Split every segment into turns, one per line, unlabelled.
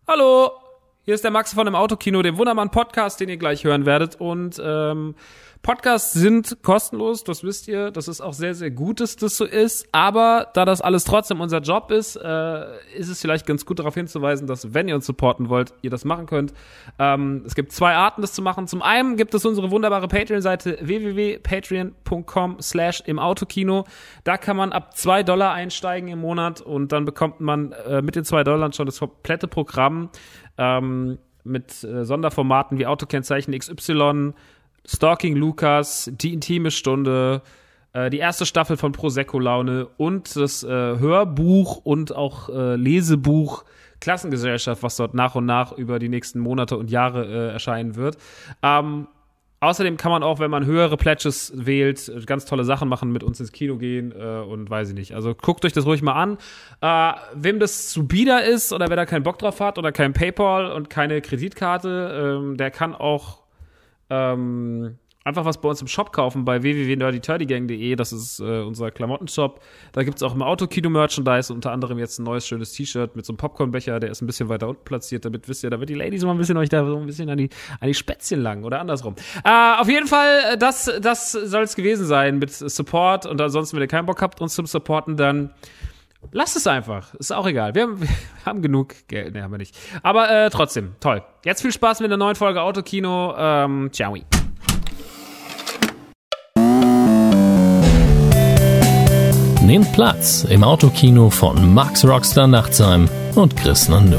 Hallo, hier ist der Max von dem Autokino, dem wunderbaren Podcast, den ihr gleich hören werdet. Und Podcasts sind kostenlos, das wisst ihr. Das ist auch sehr, sehr gut, dass das so ist. Aber da das alles trotzdem unser Job ist, ist es vielleicht ganz gut darauf hinzuweisen, dass, wenn ihr uns supporten wollt, ihr das machen könnt. Es gibt zwei Arten, das zu machen. Zum einen gibt es unsere wunderbare Patreon-Seite www.patreon.com/imautokino. Da kann man ab $2 einsteigen im Monat und dann bekommt man mit den $2 schon das komplette Programm mit Sonderformaten wie Autokennzeichen XY, Stalking Lukas, die intime Stunde, die erste Staffel von Prosecco Laune und das Hörbuch und auch Lesebuch Klassengesellschaft, was dort nach und nach über die nächsten Monate und Jahre erscheinen wird. Außerdem kann man auch, wenn man höhere Pledges wählt, ganz tolle Sachen machen, mit uns ins Kino gehen und weiß ich nicht. Also guckt euch das ruhig mal an. Wem das zu bieder ist oder wer da keinen Bock drauf hat oder kein PayPal und keine Kreditkarte, der kann auch einfach was bei uns im Shop kaufen, bei www.nerdyturdygang.de. Das ist unser Klamottenshop. Da gibt's auch im Autokino-Merchandise, unter anderem jetzt ein neues schönes T-Shirt mit so einem Popcornbecher, der ist ein bisschen weiter unten platziert, damit wisst ihr, damit die Ladies mal ein bisschen euch da so ein bisschen an die Spätzchen langen oder andersrum. Auf jeden Fall, das soll es gewesen sein mit Support, und ansonsten, wenn ihr keinen Bock habt, uns zum Supporten, dann lasst es einfach. Ist auch egal. Wir haben genug Geld. Ne, haben wir nicht. Aber trotzdem, toll. Jetzt viel Spaß mit der neuen Folge Autokino. Ciao.
Nehmt Platz im Autokino von Max Rockstar Nachtsheim und Chris Nando.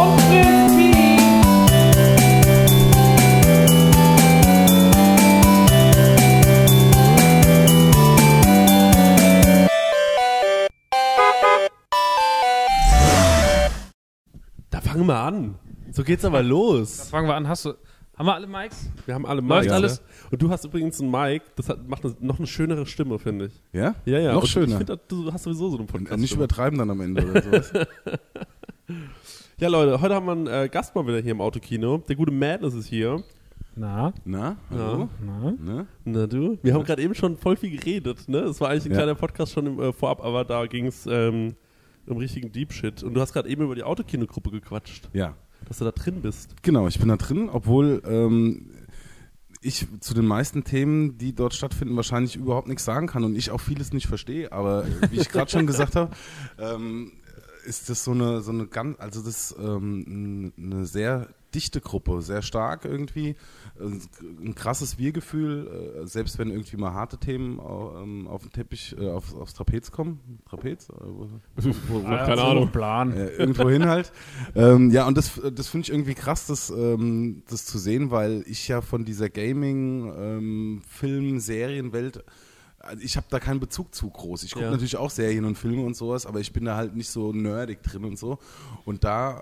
Da fangen wir an. So geht's aber los.
Fangen wir an. Haben wir alle Mics?
Wir haben alle
Läuft
Mics.
alles?
Ja. Und du hast übrigens ein Mic, das macht noch eine schönere Stimme, finde ich.
Ja?
Ja.
Noch
Und
schöner.
Ich finde, du hast sowieso so einen Podcast.
Nicht übertreiben dann am Ende oder sowas.
Ja, Leute, heute haben wir einen Gast mal wieder hier im Autokino. Der gute Madness ist hier.
Na?
Hallo?
Na?
Na du? Wir haben gerade eben schon voll viel geredet, ne? Das war eigentlich ein kleiner Podcast schon im Vorab, aber da ging es um richtigen Deep Shit. Und du hast gerade eben über die Autokino-Gruppe gequatscht.
Ja.
Dass du da drin bist.
Genau, ich bin da drin, obwohl ich zu den meisten Themen, die dort stattfinden, wahrscheinlich überhaupt nichts sagen kann und ich auch vieles nicht verstehe. Aber wie ich gerade schon gesagt habe, ist das so eine ganz, also das eine sehr dichte Gruppe, sehr stark irgendwie, ein krasses Wir-Gefühl, selbst wenn irgendwie mal harte Themen auf den Teppich, aufs Trapez kommen. Trapez?
Keine Ahnung.
Plan.
Irgendwo hin halt. Ja, und das finde ich irgendwie krass, das zu sehen, weil ich ja von dieser Gaming, Film, Serienwelt, ich habe da keinen Bezug zu groß. Ich gucke natürlich auch Serien und Filme und sowas, aber ich bin da halt nicht so nerdig drin und so. Und da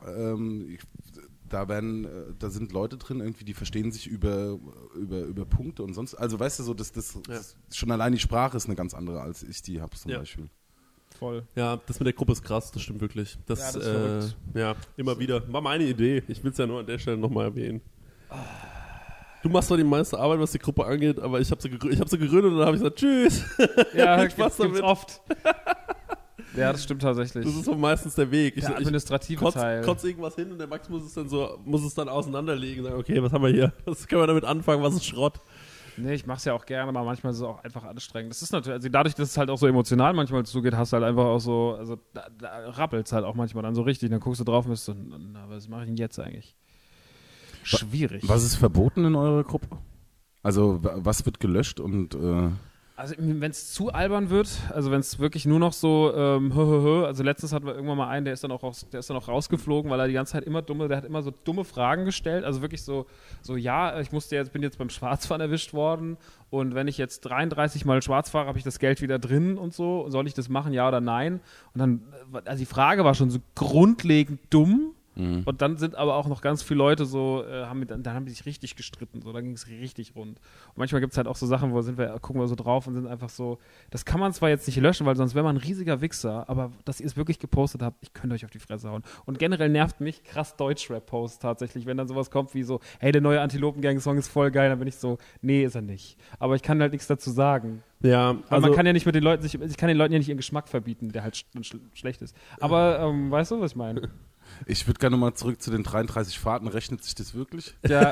sind Leute drin, irgendwie, die verstehen sich über Punkte und sonst. Also weißt du so, das schon allein die Sprache ist eine ganz andere, als ich die habe zum Beispiel.
Voll.
Ja, das mit der Gruppe ist krass, das stimmt wirklich. Das ist verrückt. Ja, immer wieder. War meine Idee. Ich will es ja nur an der Stelle nochmal erwähnen. Du machst zwar die meiste Arbeit, was die Gruppe angeht, aber ich habe sie gegründet und dann habe ich gesagt, tschüss.
Ja,
Spaß
gibt's
damit.
oft. Ja, das stimmt tatsächlich.
Das ist so meistens der Weg.
Der administrative Teil.
Kotz irgendwas hin und der Max muss es dann auseinanderlegen und sagen, okay, was haben wir hier? Was können wir damit anfangen? Was ist Schrott?
Nee, ich mach's ja auch gerne, aber manchmal ist es auch einfach anstrengend. Das ist natürlich, also dadurch, dass es halt auch so emotional manchmal zugeht, hast du halt einfach auch so, also da rappelt's halt auch manchmal dann so richtig. Dann guckst du drauf und bist so, na, was mache ich denn jetzt eigentlich? Schwierig.
Was ist verboten in eurer Gruppe? Also was wird gelöscht und
Also wenn es zu albern wird, also wenn es wirklich nur noch so also letztens hatten wir irgendwann mal einen, der ist dann auch rausgeflogen, weil er die ganze Zeit der hat immer so dumme Fragen gestellt, also wirklich so ja, bin jetzt beim Schwarzfahren erwischt worden und wenn ich jetzt 33 Mal schwarz fahre, habe ich das Geld wieder drin und so, soll ich das machen, ja oder nein? Und dann, also die Frage war schon so grundlegend dumm. Und dann sind aber auch noch ganz viele Leute so, dann haben die sich richtig gestritten, so, da ging es richtig rund. Und manchmal gibt es halt auch so Sachen, gucken wir so drauf und sind einfach so, das kann man zwar jetzt nicht löschen, weil sonst wäre man ein riesiger Wichser, aber dass ihr es wirklich gepostet habt, ich könnte euch auf die Fresse hauen. Und generell nervt mich krass Deutschrap-Post tatsächlich, wenn dann sowas kommt wie so, hey, der neue Antilopen-Gang-Song ist voll geil, dann bin ich so, nee, ist er nicht. Aber ich kann halt nichts dazu sagen.
Ja,
weil man kann ja nicht mit den Leuten, ich kann den Leuten ja nicht ihren Geschmack verbieten, der halt schlecht ist. Aber weißt du, was ich meine?
Ich würde gerne mal zurück zu den 33 Fahrten. Rechnet sich das wirklich?
Ja.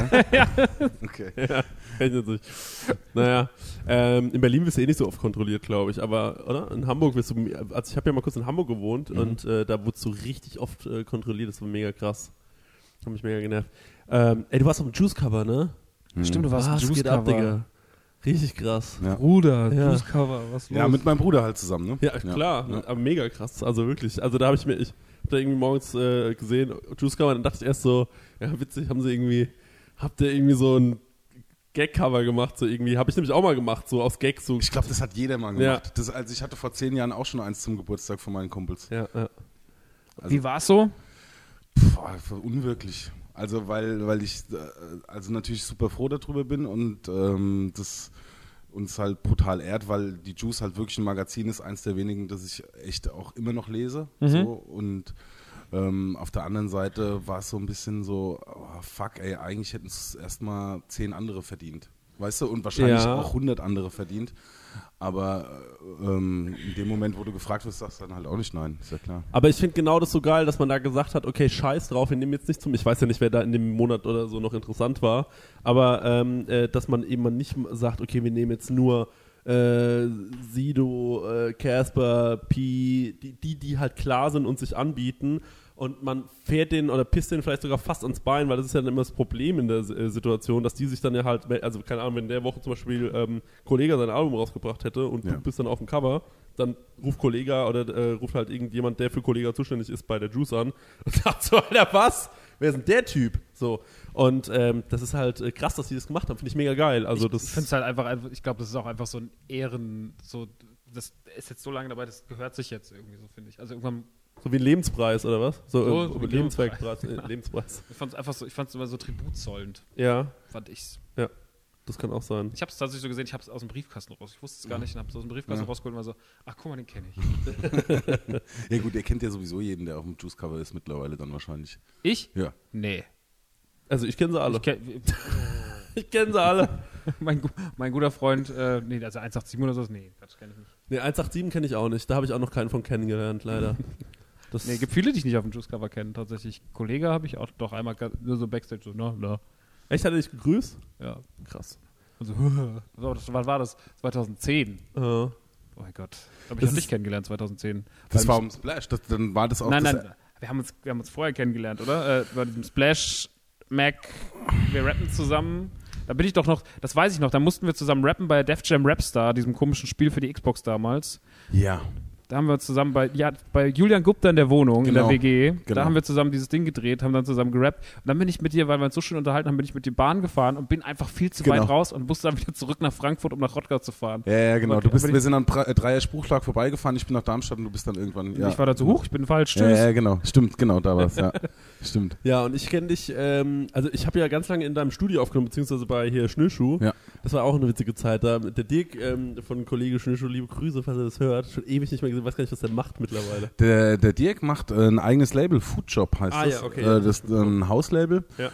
Okay. Ja, rechnet sich. Naja, in Berlin wirst du nicht so oft kontrolliert, glaube ich. Aber, oder? In Hamburg wirst du, also ich habe ja mal kurz in Hamburg gewohnt und da wurdest du richtig oft kontrolliert. Das war mega krass. Hat mich mega genervt. Du warst auf dem Juice-Cover, ne?
Stimmt, du warst auf dem
Juice-Cover.
Digga.
Richtig krass.
Ja.
Bruder,
Ja.
Juice-Cover, was los?
Ja, mit meinem Bruder halt zusammen, ne?
Ja, klar.
Ja.
Aber mega krass. Also wirklich. Also da habe ich hab da irgendwie morgens gesehen, Juice-Cover, dann dachte ich erst so, ja witzig, habt ihr irgendwie so ein Gag-Cover gemacht, so irgendwie. Habe ich nämlich auch mal gemacht, so aus Gags. So.
Ich glaube, das hat jeder mal gemacht. Ja. Also ich hatte vor 10 Jahren auch schon eins zum Geburtstag von meinen Kumpels.
Ja.
Also,
wie war's so?
Unwirklich. Also weil ich also natürlich super froh darüber bin und das uns halt brutal ehrt, weil die Juice halt wirklich ein Magazin ist, eins der wenigen, das ich echt auch immer noch lese. So. Und auf der anderen Seite war es so ein bisschen so, fuck ey, eigentlich hätten es erstmal 10 andere verdient. Weißt du, und wahrscheinlich auch 100 andere verdient. Aber in dem Moment, wo du gefragt wirst, sagst du dann halt auch nicht nein, ist ja klar.
Aber ich finde genau das so geil, dass man da gesagt hat, okay, scheiß drauf, wir nehmen jetzt nicht ich weiß ja nicht, wer da in dem Monat oder so noch interessant war, aber dass man eben nicht sagt, okay, wir nehmen jetzt nur Sido, Casper, Pi, die halt klar sind und sich anbieten. Und man fährt den oder pisst den vielleicht sogar fast ans Bein, weil das ist ja dann immer das Problem in der Situation, dass die sich dann ja halt, also keine Ahnung, wenn der Woche zum Beispiel Kollega sein Album rausgebracht hätte und du bist dann auf dem Cover, dann ruft Kollega oder ruft halt irgendjemand, der für Kollega zuständig ist, bei der Juice an und sagt so, Alter, was? Wer ist denn der Typ? So. Und das ist halt krass, dass die das gemacht haben. Finde ich mega geil. Also
ich finde es halt einfach, ich glaube, das ist auch einfach so ein das ist jetzt so lange dabei, das gehört sich jetzt irgendwie so, finde ich. Also irgendwann.
So wie ein Lebenspreis, oder was?
So wie
Lebenswerkpreis. Lebenspreis.
Ich fand es einfach so, ich fand es immer so tributzollend.
Ja.
Fand ich's.
Ja, das kann auch sein.
Ich habe es tatsächlich so gesehen, ich habe es aus dem Briefkasten raus. Ich wusste es gar nicht und habe es aus dem Briefkasten rausgeholt und war so, ach guck mal, den kenne ich.
Ja gut, ihr kennt ja sowieso jeden, der auf dem Juice-Cover ist mittlerweile dann wahrscheinlich.
Ich?
Ja.
Nee.
Also ich kenne sie alle. Ich kenne sie alle.
mein guter Freund, nee, also 187 oder so, nee, das kenne ich nicht.
Nee, 187 kenne ich auch nicht. Da habe ich auch noch keinen von kennengelernt, leider.
Nee, gibt viele, die ich nicht auf dem Juice-Cover kennen. Tatsächlich, Kollege habe ich auch doch einmal nur so Backstage so, na.
Echt, hat er dich gegrüßt?
Ja.
Krass.
Also, wann war das? 2010. Oh mein Gott. Aber ich habe dich kennengelernt, 2010.
Das war um Splash, dann war das auch...
Nein, wir haben uns vorher kennengelernt, oder? Bei diesem Splash Mac, wir rappen zusammen. Da bin ich doch noch, das weiß ich noch, da mussten wir zusammen rappen bei Def Jam Rapstar, diesem komischen Spiel für die Xbox damals.
Ja.
Da haben wir zusammen bei Julian Gupta in der Wohnung, in der WG, da haben wir zusammen dieses Ding gedreht, haben dann zusammen gerappt. Und dann bin ich mit dir, weil wir uns so schön unterhalten haben, bin ich mit die Bahn gefahren und bin einfach viel zu weit raus und musste dann wieder zurück nach Frankfurt, um nach Rottgau zu fahren.
Ja, genau. Wir sind am Dreier-Spruchschlag vorbeigefahren, ich bin nach Darmstadt und du bist dann irgendwann... Ja.
Ich war da zu hoch, ich bin falsch.
Ja, genau. Stimmt, genau, da war es, ja. Stimmt.
Ja, und ich kenne dich, also ich habe ja ganz lange in deinem Studio aufgenommen, beziehungsweise bei hier Schnürschuh. Ja. Das war auch eine witzige Zeit. Da der Dirk von Kollege Schnürschuh, liebe Grüße, falls er das hört, schon ewig nicht mehr gesehen, weiß gar nicht, was der macht mittlerweile.
Der Dirk macht ein eigenes Label, Foodjob heißt das.
Ja, okay.
Das ist ein Hauslabel.
Ja.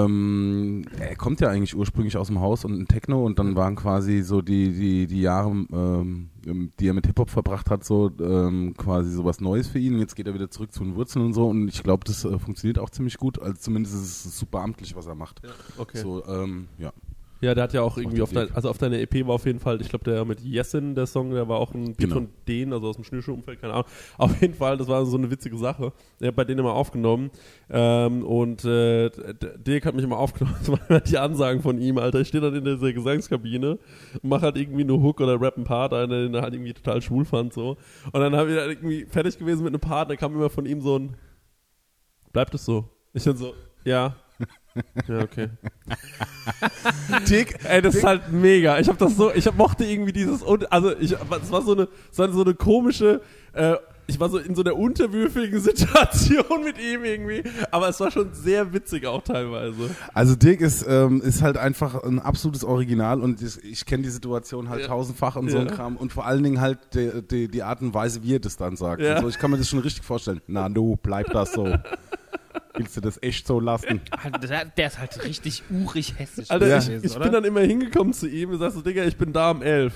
Er kommt ja eigentlich ursprünglich aus dem Haus und in Techno und dann waren quasi so die Jahre, die er mit Hip-Hop verbracht hat, so quasi sowas Neues für ihn. Jetzt geht er wieder zurück zu den Wurzeln und so und ich glaube, das funktioniert auch ziemlich gut. Also zumindest ist es super amtlich, was er macht.
Ja, okay.
So, ja.
Ja, der hat ja auch irgendwie auf deiner EP war auf jeden Fall, ich glaube, der mit Jessin, der Song, der war auch ein Beat von denen, also aus dem Schnürschuh-Umfeld, keine Ahnung. Auf jeden Fall, das war so eine witzige Sache. Der hat bei denen immer aufgenommen und Dirk hat mich immer aufgenommen, das waren immer die Ansagen von ihm, Alter. Ich stehe dann in dieser Gesangskabine und mache halt irgendwie eine Hook oder rap einen Part, den er halt irgendwie total schwul fand, so. Und dann haben wir dann irgendwie fertig gewesen mit einem Part, dann kam immer von ihm so ein, bleibt es so? Ich dann so, ja. Ja, okay.
Dick,
das ist halt mega. Ich mochte irgendwie dieses, es war so eine komische, ich war so in so einer unterwürfigen Situation mit ihm irgendwie, aber es war schon sehr witzig auch teilweise.
Also Dirk ist halt einfach ein absolutes Original und ich kenne die Situation halt tausendfach und so ein Kram und vor allen Dingen halt die Art und Weise, wie er das dann sagt. Ja. Also ich kann mir das schon richtig vorstellen. Na du, bleib das so. Willst du das echt so lassen?
Der ist halt richtig urig hässlich.
Alter, ich bin dann immer hingekommen zu ihm und sagst so, Digga, ich bin da um 11.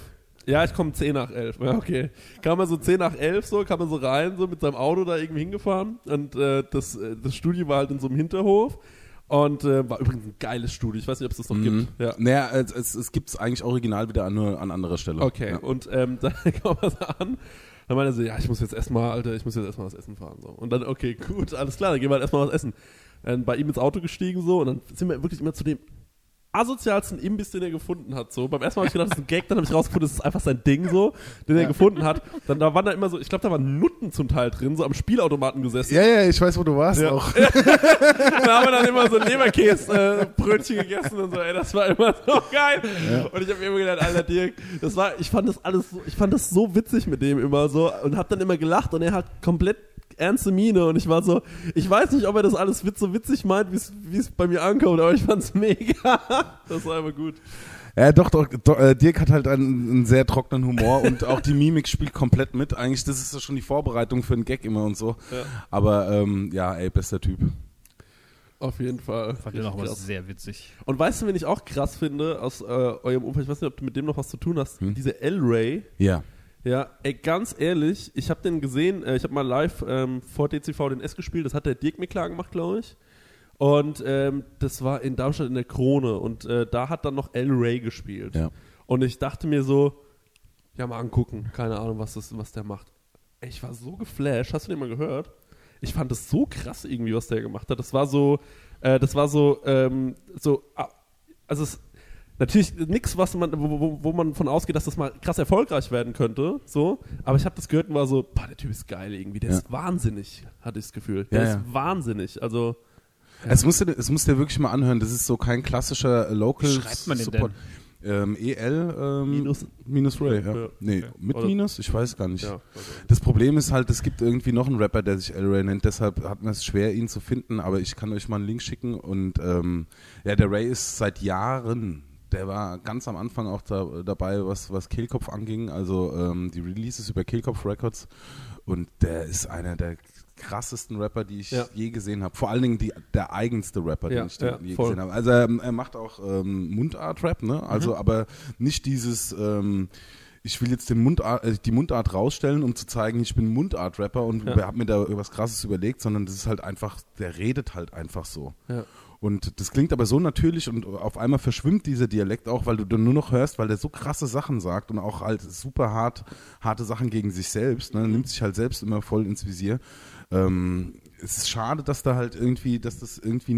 Ja, ich komme 10 nach 11. Ja, okay. Kam man so 10 nach 11 so, kam man so rein, so mit seinem Auto da irgendwie hingefahren und das Studio war halt in so einem Hinterhof. Und war übrigens ein geiles Studio. Ich weiß nicht, ob es das noch gibt. Ja.
Naja, es gibt es eigentlich original wieder nur an anderer Stelle.
Okay,
ja.
Und dann kam er so an. Dann meinte er so, ja, ich muss jetzt erstmal was essen fahren. So. Und dann, okay, gut, alles klar, dann gehen wir halt erstmal was essen. Dann bei ihm ins Auto gestiegen so und dann sind wir wirklich immer zu dem asozialsten Imbiss, den er gefunden hat. So. Beim ersten Mal habe ich gedacht, das ist ein Gag, dann habe ich rausgefunden, das ist einfach sein Ding so, den er gefunden hat. Dann da waren da immer so, ich glaube, da waren Nutten zum Teil drin, so am Spielautomaten gesessen.
Ja, ich weiß, wo du warst auch.
Da haben wir dann immer so Leberkäse-Brötchen gegessen und so, ey, das war immer so geil. Ja. Und ich habe immer gedacht, Alter Dirk, ich fand das so witzig mit dem immer so und habe dann immer gelacht und er hat komplett ernste Miene und ich war so, ich weiß nicht, ob er das alles so witzig meint, wie es bei mir ankommt, aber ich fand's mega. Das war einfach gut.
Ja, doch, Dirk hat halt einen sehr trockenen Humor und auch die Mimik spielt komplett mit. Eigentlich, das ist ja schon die Vorbereitung für einen Gag immer und so. Ja. Aber bester Typ.
Auf jeden Fall.
Fand den auch was sehr witzig.
Und weißt du, wen ich auch krass finde aus eurem Umfeld, ich weiß nicht, ob du mit dem noch was zu tun hast, diese L-Ray.
Ja.
Ja, ey, ganz ehrlich, ich habe den gesehen, ich habe mal live vor DCV den S gespielt, das hat der Dirk mir klar gemacht, glaube ich. Und das war in Darmstadt in der Krone und da hat dann noch L-Ray gespielt.
Ja.
Und ich dachte mir so, ja, mal angucken, keine Ahnung, was der macht. Ey, ich war so geflasht, hast du den mal gehört? Ich fand das so krass irgendwie, was der gemacht hat. Das war so, also es natürlich nichts, wo man von ausgeht, dass das mal krass erfolgreich werden könnte, so. Aber ich habe das gehört und war so, der Typ ist geil irgendwie, der ist wahnsinnig, hatte ich das Gefühl. Der ist wahnsinnig, also.
Es musst du wirklich mal anhören, das ist so kein klassischer Local
Schreibt man den
Support. Minus Ray, ja. Nee, okay. Mit oder Minus? Ich weiß gar nicht. Ja, okay. Das Problem ist halt, es gibt irgendwie noch einen Rapper, der sich L-Ray nennt, deshalb hat man es schwer, ihn zu finden, aber ich kann euch mal einen Link schicken und der Ray ist seit Jahren, der war ganz am Anfang auch dabei, was Kehlkopf anging, also die Releases über Kehlkopf Records und der ist einer der krassesten Rapper, die ich je gesehen habe. Vor allen Dingen der eigenste Rapper, den ich je gesehen habe. Also er macht auch Mundart-Rap, ne? Also aber nicht dieses ich will jetzt die Mundart rausstellen, um zu zeigen, ich bin Mundart-Rapper und habe mir da was Krasses überlegt, sondern das ist halt einfach, der redet halt einfach so. Ja. Und das klingt aber so natürlich und auf einmal verschwimmt dieser Dialekt auch, weil du dann nur noch hörst, weil der so krasse Sachen sagt und auch halt super harte Sachen gegen sich selbst, ne? Nimmt sich halt selbst immer voll ins Visier. Es ist schade, dass das irgendwie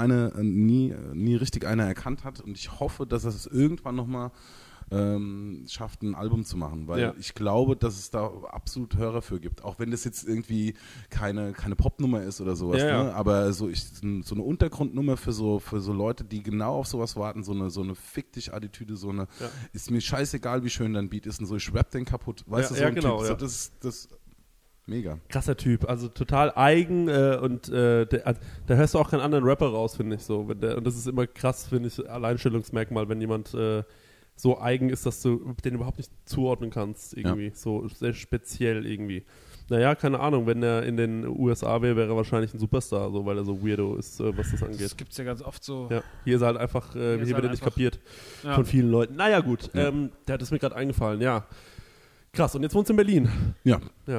nie richtig einer erkannt hat und ich hoffe, dass es irgendwann nochmal schafft, ein Album zu machen, weil ich glaube, dass es da absolut Hörer für gibt, auch wenn das jetzt irgendwie keine Popnummer ist oder sowas, ne? Aber so eine Untergrundnummer für so Leute, die genau auf sowas warten, so eine Fick dich Attitüde, ist mir scheißegal, wie schön dein Beat ist und so, ich rap den kaputt, weißt du, so ein
genau,
Typ, so das mega.
Krasser Typ, also total eigen und da hörst du auch keinen anderen Rapper raus, finde ich so. Und das ist immer krass, finde ich, Alleinstellungsmerkmal, wenn jemand so eigen ist, dass du den überhaupt nicht zuordnen kannst, irgendwie. So sehr speziell irgendwie. Naja, keine Ahnung, wenn er in den USA wäre er wahrscheinlich ein Superstar, so, weil er so weirdo ist, was das angeht. Das
gibt's ja ganz oft so.
Ja, hier ist er halt einfach, hier wird er nicht kapiert von vielen Leuten. Naja, gut, das ist mir gerade eingefallen, ja. Krass, und jetzt wohnst du in Berlin.
Ja.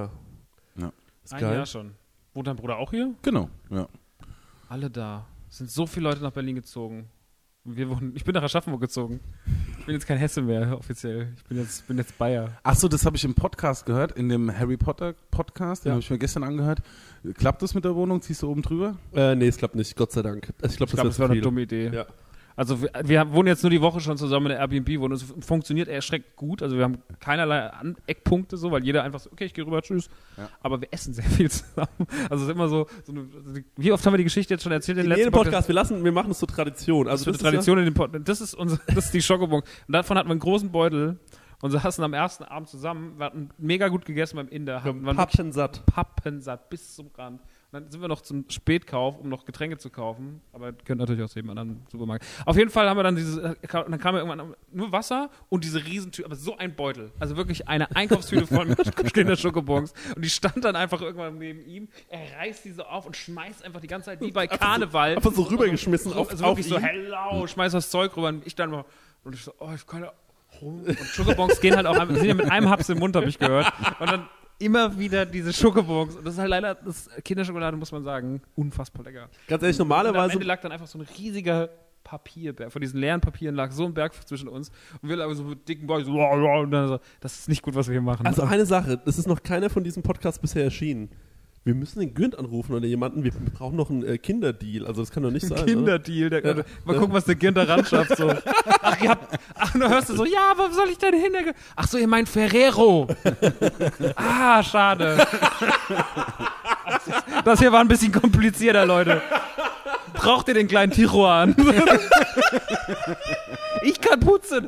Ist geil. Ein Jahr schon. Wohnt dein Bruder auch hier?
Genau, ja.
Alle da. Es sind so viele Leute nach Berlin gezogen. Ich bin nach Aschaffenburg gezogen. Ich bin jetzt kein Hesse mehr, offiziell. Ich bin jetzt Bayer.
Ach so, das habe ich im Podcast gehört, in dem Harry Potter Podcast, den habe ich mir gestern angehört. Klappt das mit der Wohnung? Ziehst du oben drüber?
Nee, es klappt nicht, Gott sei Dank. Also ich glaube,
das war eine dumme Idee. Ja. Also wir wohnen jetzt nur die Woche schon zusammen in der Airbnb-Wohnung. Es funktioniert erschreckend gut. Also wir haben keinerlei Eckpunkte so, weil jeder einfach so, okay, ich gehe rüber, tschüss. Ja. Aber wir essen sehr viel zusammen. Also es ist immer so wie oft haben wir die Geschichte jetzt schon erzählt in den letzten
Podcast? Wir machen es zur Tradition. Also
das ist eine Tradition in dem Podcast. Das ist die Schokobon. Und davon hatten wir einen großen Beutel. Und so saßen am ersten Abend zusammen. Wir hatten mega gut gegessen beim Inder.
Pappensatt
bis zum Rand. Dann sind wir noch zum Spätkauf, um noch Getränke zu kaufen. Aber könnt natürlich auch aus jedem anderen Supermarkt. Auf jeden Fall haben wir dann dann kam irgendwann nur Wasser und diese Riesentüte, aber so ein Beutel. Also wirklich eine Einkaufstüte voll mit stehender Schokobons. Und die stand dann einfach irgendwann neben ihm. Er reißt diese auf und schmeißt einfach die ganze Zeit, wie bei Karneval.
Einfach so rübergeschmissen auf
wirklich so, hello, schmeißt das Zeug rüber. Und ich dann mal, und ich so, Und Schokobons gehen halt auch, sind ja mit einem Haps im Mund, habe ich gehört. Und dann immer wieder diese Schokobons. Und das ist halt leider, das Kinderschokolade, muss man sagen, unfassbar lecker.
Ganz ehrlich,
Und am
normalerweise...
Ende lag dann einfach so ein riesiger Papierberg. Von diesen leeren Papieren lag so ein Berg zwischen uns. Und wir lagen so mit dicken Bauch, so, und dann so, das ist nicht gut, was wir hier machen.
Also eine Sache, es ist noch keiner von diesem Podcast bisher erschienen. Wir müssen den Günd anrufen oder jemanden, wir brauchen noch einen Kinderdeal, also das kann doch nicht sein.
Kinderdeal, mal gucken, was der Günd da ran schafft. So. Ach, du hörst du so, ja, wo soll ich denn hin? Ach so, ihr meint Ferrero. Schade. Das hier war ein bisschen komplizierter, Leute. Braucht ihr den kleinen Tijuan? Ich kann putzen.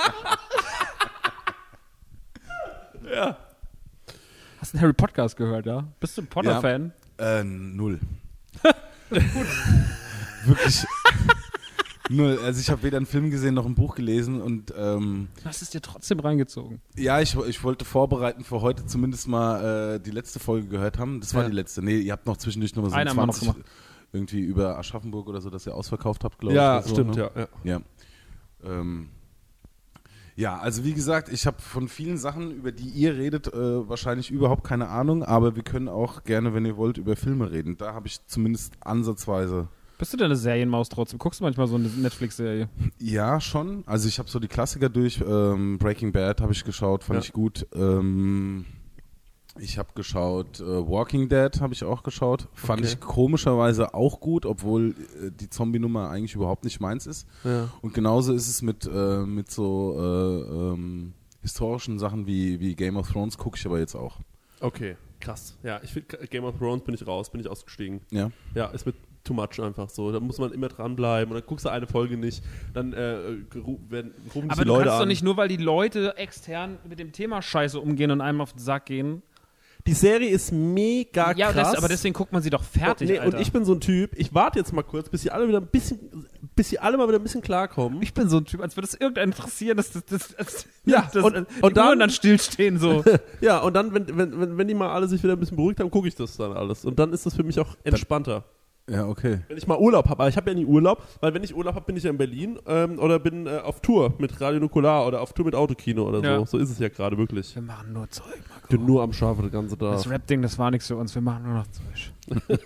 Ja.
Hast du einen Harry Podcast gehört, ja? Bist du ein Potter-Fan?
Ja, 0. Wirklich 0. Also ich habe weder einen Film gesehen noch ein Buch gelesen und
hast es dir trotzdem reingezogen?
ja, ich wollte vorbereiten für heute zumindest mal die letzte Folge gehört haben. Das war die letzte. Nee, ihr habt noch zwischendurch noch so 20 irgendwie über Aschaffenburg oder so, dass ihr ausverkauft habt, glaube ich.
Ja,
so,
stimmt,
ne?
ja.
Ja, also wie gesagt, ich habe von vielen Sachen, über die ihr redet, wahrscheinlich überhaupt keine Ahnung, aber wir können auch gerne, wenn ihr wollt, über Filme reden. Da habe ich zumindest ansatzweise...
Bist du denn eine Serienmaus trotzdem? Guckst du manchmal so eine Netflix-Serie?
Ja, schon. Also ich habe so die Klassiker durch. Breaking Bad habe ich geschaut, fand ich gut. Ich habe geschaut, Walking Dead habe ich auch geschaut. Fand ich komischerweise auch gut, obwohl die Zombie-Nummer eigentlich überhaupt nicht meins ist.
Ja.
Und genauso ist es mit so historischen Sachen wie Game of Thrones, gucke ich aber jetzt auch.
Okay, krass. Ja, ich finde Game of Thrones bin ich ausgestiegen.
Ja.
Ja, ist mit too much einfach so. Da muss man immer dranbleiben und dann guckst du eine Folge nicht, dann rufen die Leute an.
Aber du kannst doch nicht nur, weil die Leute extern mit dem Thema Scheiße umgehen und einem auf den Sack gehen.
Die Serie ist mega krass.
Ja, aber deswegen guckt man sie doch fertig, Alter.
Und ich bin so ein Typ, ich warte jetzt mal kurz, bis sie alle mal wieder ein bisschen klarkommen.
Ich bin so ein Typ, als würde es irgendeinen interessieren, dass
Ja,
die
und
Uhren dann stillstehen so.
Ja, und dann, wenn die mal alle sich wieder ein bisschen beruhigt haben, gucke ich das dann alles. Und dann ist das für mich auch entspannter.
Ja, okay.
Wenn ich mal Urlaub habe, aber ich habe ja nie Urlaub, weil wenn ich Urlaub habe, bin ich ja in Berlin oder bin auf Tour mit Radio Nukular oder auf Tour mit Autokino oder so.
Ja.
So ist es ja gerade wirklich.
Wir machen nur Zeug, Marco.
Ich bin nur am Schafe den ganzen Tag.
Das Rap-Ding, das war nichts für uns, wir machen nur noch Zeug.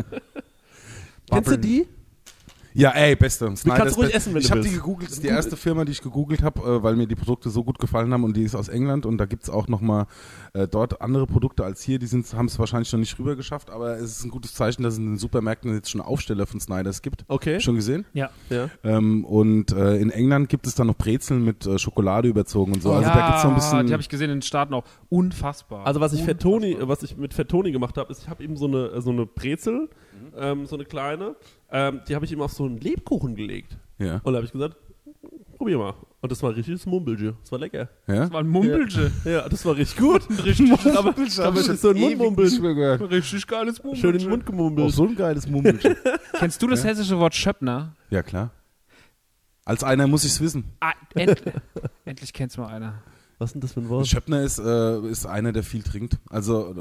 Kennst du die?
Ja, ey, beste.
Du kannst ruhig essen, wenn du
Ich habe
willst.
die gegoogelt, das ist die erste Firma, die ich gegoogelt habe, weil mir die Produkte so gut gefallen haben und die ist aus England und da gibt es auch nochmal dort andere Produkte als hier, die haben es wahrscheinlich noch nicht rüber geschafft, aber es ist ein gutes Zeichen, dass es in den Supermärkten jetzt schon Aufsteller von Snyder's gibt.
Okay.
Schon gesehen?
Ja.
Und in England gibt es dann noch Brezeln mit Schokolade überzogen und so. Also da gibt's noch ein bisschen.
Die habe ich gesehen in den Staaten auch. Unfassbar.
Also was ich mit Fettoni gemacht habe, ist, ich habe ihm so eine Brezel, so eine kleine, die habe ich ihm auf so einen Lebkuchen gelegt.
Ja.
Und da habe ich gesagt, probier mal. Und das war richtig Mumbelge. Das war lecker.
Ja?
das war ein Mumbelge.
Ja, das war richtig gut. aber so ein Mundmumbeln.
Richtig geiles Mumbelge.
Schön in den Mund gemumbelt.
Oh, so ein geiles Mummelchen.
Kennst du das hessische Wort Schöppner?
Ja, klar. Als einer muss ich's wissen.
Endlich kennst du mal einer.
Was ist denn das für ein Wort?
Schöppner ist einer, der viel trinkt. Also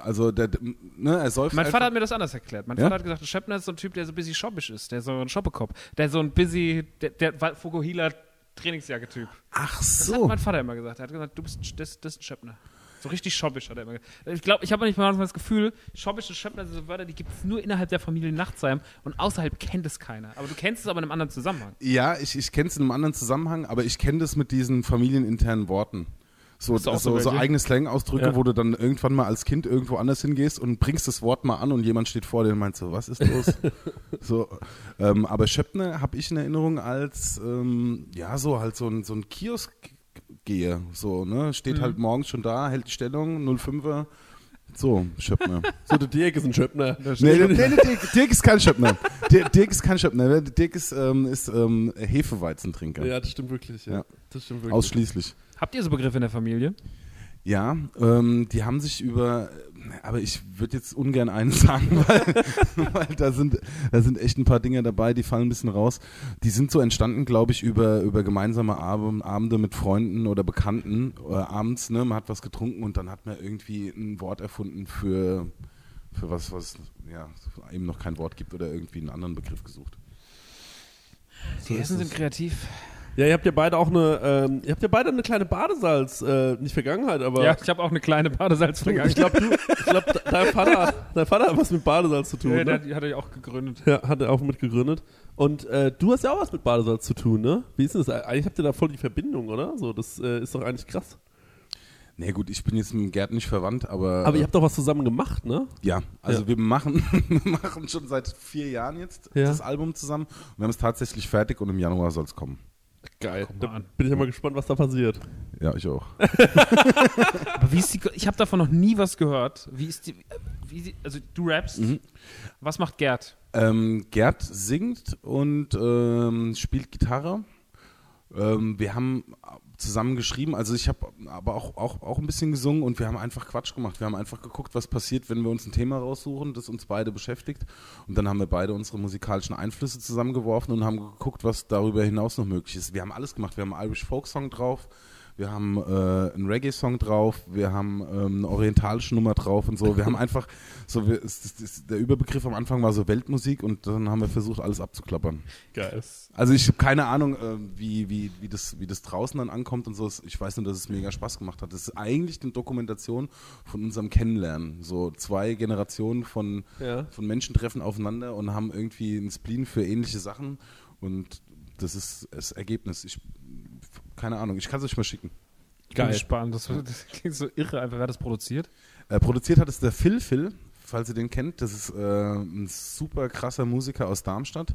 er säuft.
Mein Vater hat mir das anders erklärt. Mein Vater hat gesagt, Schöppner ist so ein Typ, der so ein bisschen schoppisch ist. Der so ein Schoppekopf. Der so ein busy, der Fukuhila Trainingsjacke-Typ.
Ach
Das
so.
hat mein Vater immer gesagt. Er hat gesagt, das ist ein Schöppner. So richtig schoppisch hat er immer gesagt. Ich glaube, ich habe manchmal das Gefühl, schoppisch und Schöppner sind so Wörter, die gibt es nur innerhalb der Familie Nachtsheim und außerhalb kennt es keiner. Aber du kennst es aber in einem anderen Zusammenhang.
Ja, ich kenne es in einem anderen Zusammenhang, aber ich kenne das mit diesen familieninternen Worten. So eigene Slang-Ausdrücke, wo du dann irgendwann mal als Kind irgendwo anders hingehst und bringst das Wort mal an und jemand steht vor dir und meint so, was ist los? Aber Schöppner habe ich in Erinnerung als so ein Kiosk gehe, so, ne, steht halt morgens schon da, hält die Stellung, 05er, so, Schöppner.
So, der Dirk ist ein Schöppner.
Dirk ist kein Schöppner. Dirk ist kein Schöppner. Dirk ist Hefeweizentrinker.
Ja, das stimmt wirklich. Ja. Das stimmt wirklich.
Ausschließlich.
Habt ihr so Begriffe in der Familie?
Ja, die haben sich aber ich würde jetzt ungern einen sagen, weil da sind echt ein paar Dinge dabei, die fallen ein bisschen raus. Die sind so entstanden, glaube ich, über gemeinsame Abende mit Freunden oder Bekannten abends, ne, man hat was getrunken und dann hat man irgendwie ein Wort erfunden für was ja eben noch kein Wort gibt oder irgendwie einen anderen Begriff gesucht.
Die Hessen sind kreativ.
Ja, ihr habt ja beide auch eine kleine Badesalz, nicht Vergangenheit, aber...
Ja, ich habe auch eine kleine Badesalz-Vergangenheit.
Ich glaube, dein Vater hat was mit Badesalz zu tun, ne?
Die hat er ja auch gegründet.
Ja, hat er auch mitgegründet. Und du hast ja auch was mit Badesalz zu tun, ne? Wie ist denn das? Eigentlich habt ihr da voll die Verbindung, oder? So, das ist doch eigentlich krass.
Nee, gut, ich bin jetzt mit Gerd nicht verwandt, aber...
Aber ihr habt doch was zusammen gemacht, ne?
Ja, also wir machen schon seit 4 Jahren jetzt das Album zusammen. Und wir haben es tatsächlich fertig und im Januar soll es kommen.
Geil. Da bin ich ja mal gespannt, was da passiert.
Ja, ich auch.
Aber ich habe davon noch nie was gehört. Also du rappst. Was macht Gerd?
Gerd singt und spielt Gitarre. Wir haben zusammen geschrieben, also ich habe aber auch ein bisschen gesungen und wir haben einfach Quatsch gemacht. Wir haben einfach geguckt, was passiert, wenn wir uns ein Thema raussuchen, das uns beide beschäftigt. Und dann haben wir beide unsere musikalischen Einflüsse zusammengeworfen und haben geguckt, was darüber hinaus noch möglich ist. Wir haben alles gemacht. Wir haben einen Irish Folk Song drauf, wir haben einen Reggae-Song drauf, wir haben eine orientalische Nummer drauf und so. Wir haben einfach, der Überbegriff am Anfang war so Weltmusik und dann haben wir versucht, alles abzuklappern.
Geil.
Also ich habe keine Ahnung, wie das draußen dann ankommt und so. Ich weiß nur, dass es mega Spaß gemacht hat. Das ist eigentlich eine Dokumentation von unserem Kennenlernen. So 2 Generationen von Menschen treffen aufeinander und haben irgendwie einen Spleen für ähnliche Sachen und das ist das Ergebnis. Keine Ahnung, ich kann es euch mal schicken.
Geil. Spannend. Das klingt so irre. Einfach, wer hat das produziert?
Produziert hat es der Phil, falls ihr den kennt. Das ist ein super krasser Musiker aus Darmstadt.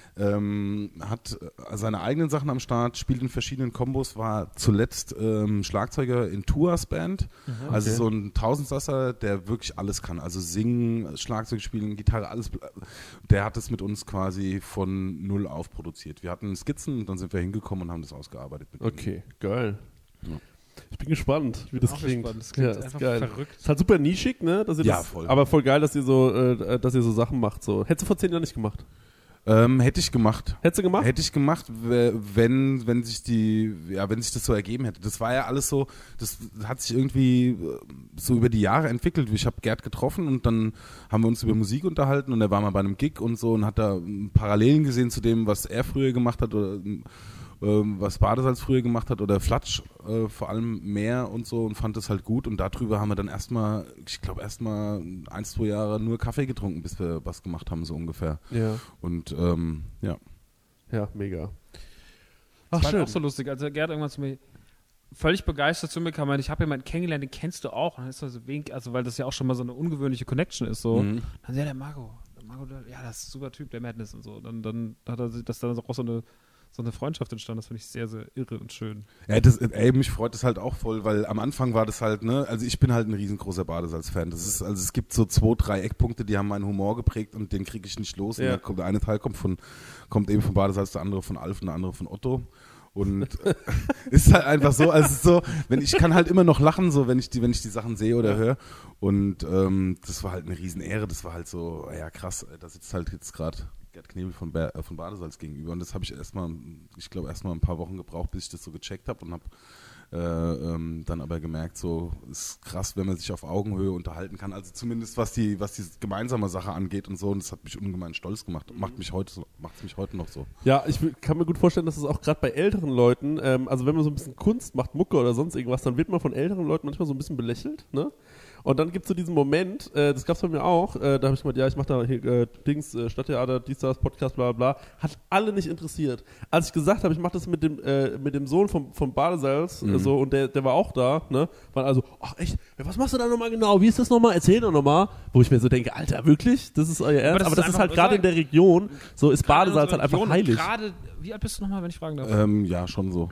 Hat seine eigenen Sachen am Start, spielt in verschiedenen Kombos, war zuletzt Schlagzeuger in Tuas Band. Also so ein Tausendsasser, der wirklich alles kann. Also singen, Schlagzeug spielen, Gitarre, alles. Der hat es mit uns quasi von null auf produziert. Wir hatten Skizzen und dann sind wir hingekommen und haben das ausgearbeitet.
Okay, geil. Ja. Ich bin gespannt, wie das klingt.
Das klingt einfach
geil.
verrückt.
Ist halt super nischig, ne? Dass ihr
voll.
Aber voll geil, dass ihr so Sachen macht. So. Hättest du vor 10 Jahren nicht gemacht?
Hätte ich gemacht.
Hättest du gemacht?
Hätte ich gemacht, wenn sich das so ergeben hätte. Das war ja alles so, das hat sich irgendwie so über die Jahre entwickelt. Ich habe Gerd getroffen und dann haben wir uns über Musik unterhalten und er war mal bei einem Gig und so und hat da Parallelen gesehen zu dem, was er früher gemacht hat oder was Badesalz früher gemacht hat oder Flatsch vor allem mehr und so und fand das halt gut und darüber haben wir dann erstmal 1-2 Jahre nur Kaffee getrunken, bis wir was gemacht haben, so ungefähr.
Ja.
Und ja.
Ja, mega.
Ach, das war auch so lustig, als Gerd irgendwann zu mir völlig begeistert zu mir kam, ich habe jemanden kennengelernt, den kennst du auch. Und dann ist das so weil das ja auch schon mal so eine ungewöhnliche Connection ist. So. Dann sagt der Marco, ja, das ist ein super Typ, der Madness und so. Dann hat er das dann auch so eine Freundschaft entstanden, das finde ich sehr, sehr irre und schön.
Ja, mich freut das halt auch voll, weil am Anfang war das halt, ne, also ich bin halt ein riesengroßer Badesalz-Fan. Also es gibt so 2-3 Eckpunkte, die haben meinen Humor geprägt und den kriege ich nicht los. Ja. Der eine Teil kommt eben von Badesalz, der andere von Alf und der andere von Otto. Und ist halt einfach so, also ich kann halt immer noch lachen, so wenn ich die Sachen sehe oder höre. Und das war halt eine Riesenehre, das war halt so, ja krass, da sitzt halt jetzt gerade Gerd Knebel von Badesalz gegenüber und das habe ich erstmal ein paar Wochen gebraucht, bis ich das so gecheckt habe und habe dann aber gemerkt, so ist krass, wenn man sich auf Augenhöhe unterhalten kann, also zumindest was die gemeinsame Sache angeht und so, und das hat mich ungemein stolz gemacht und macht es mich heute noch so.
Ja, ich kann mir gut vorstellen, dass es auch gerade bei älteren Leuten, also wenn man so ein bisschen Kunst macht, Mucke oder sonst irgendwas, dann wird man von älteren Leuten manchmal so ein bisschen belächelt, ne? Und dann gibt es so diesen Moment, das gab es bei mir auch, da habe ich gemeint, ja, ich mache da Stadttheater, Dienstags, Podcast, bla bla bla, hat alle nicht interessiert. Als ich gesagt habe, ich mache das mit dem Sohn vom Badesalz, so, und der war auch da, ne, waren also, ach echt, was machst du da nochmal genau, wie ist das nochmal, erzähl doch nochmal, wo ich mir so denke, Alter, wirklich, das ist euer Ernst, aber das ist halt gerade in der Region, so ist Badesalz halt einfach heilig.
Wie alt bist du nochmal, wenn ich fragen darf?
Ja, schon so.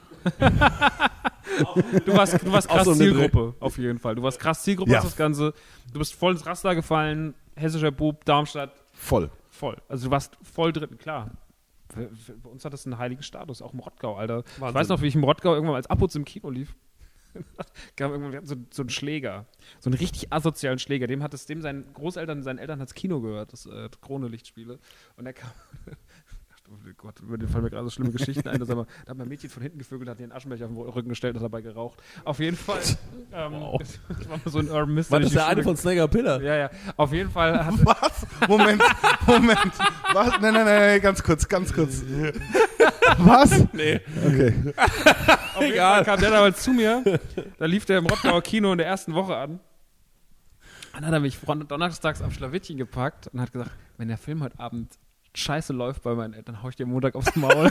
Du warst krass Zielgruppe, auf jeden Fall. Du warst krass Zielgruppe, ja. Das Ganze. Du bist voll ins Raster gefallen, hessischer Bub, Darmstadt.
Voll.
Also du warst voll drin, klar. Bei uns hat das einen heiligen Status, auch im Rottgau, Alter. Wahnsinn. Ich weiß noch, wie ich im Rottgau irgendwann als Abputz im Kino lief. Wir hatten so einen Schläger, so einen richtig asozialen Schläger. Dem seinen Eltern hat's Kino gehört, das Krone-Lichtspiele. Und er kam... Oh Gott, über den fallen mir gerade so schlimme Geschichten ein. Da hat mein Mädchen von hinten gevögelt, hat den Aschenbecher auf den Rücken gestellt und dabei geraucht. Auf jeden Fall.
Wow.
Das war so ein Urban Mystery.
War das der eine von Snagger Pillar?
Ja. Auf jeden Fall hat...
Was? Moment. Was? Nein, ganz kurz. Was?
Nee.
Okay.
Auf jeden Fall kam der damals zu mir, da lief der im Rottgauer Kino in der ersten Woche an. Und dann hat er mich donnerstags am Schlawittchen gepackt und hat gesagt, wenn der Film heute Abend scheiße läuft bei meinen Eltern, hau ich dir Montag aufs Maul.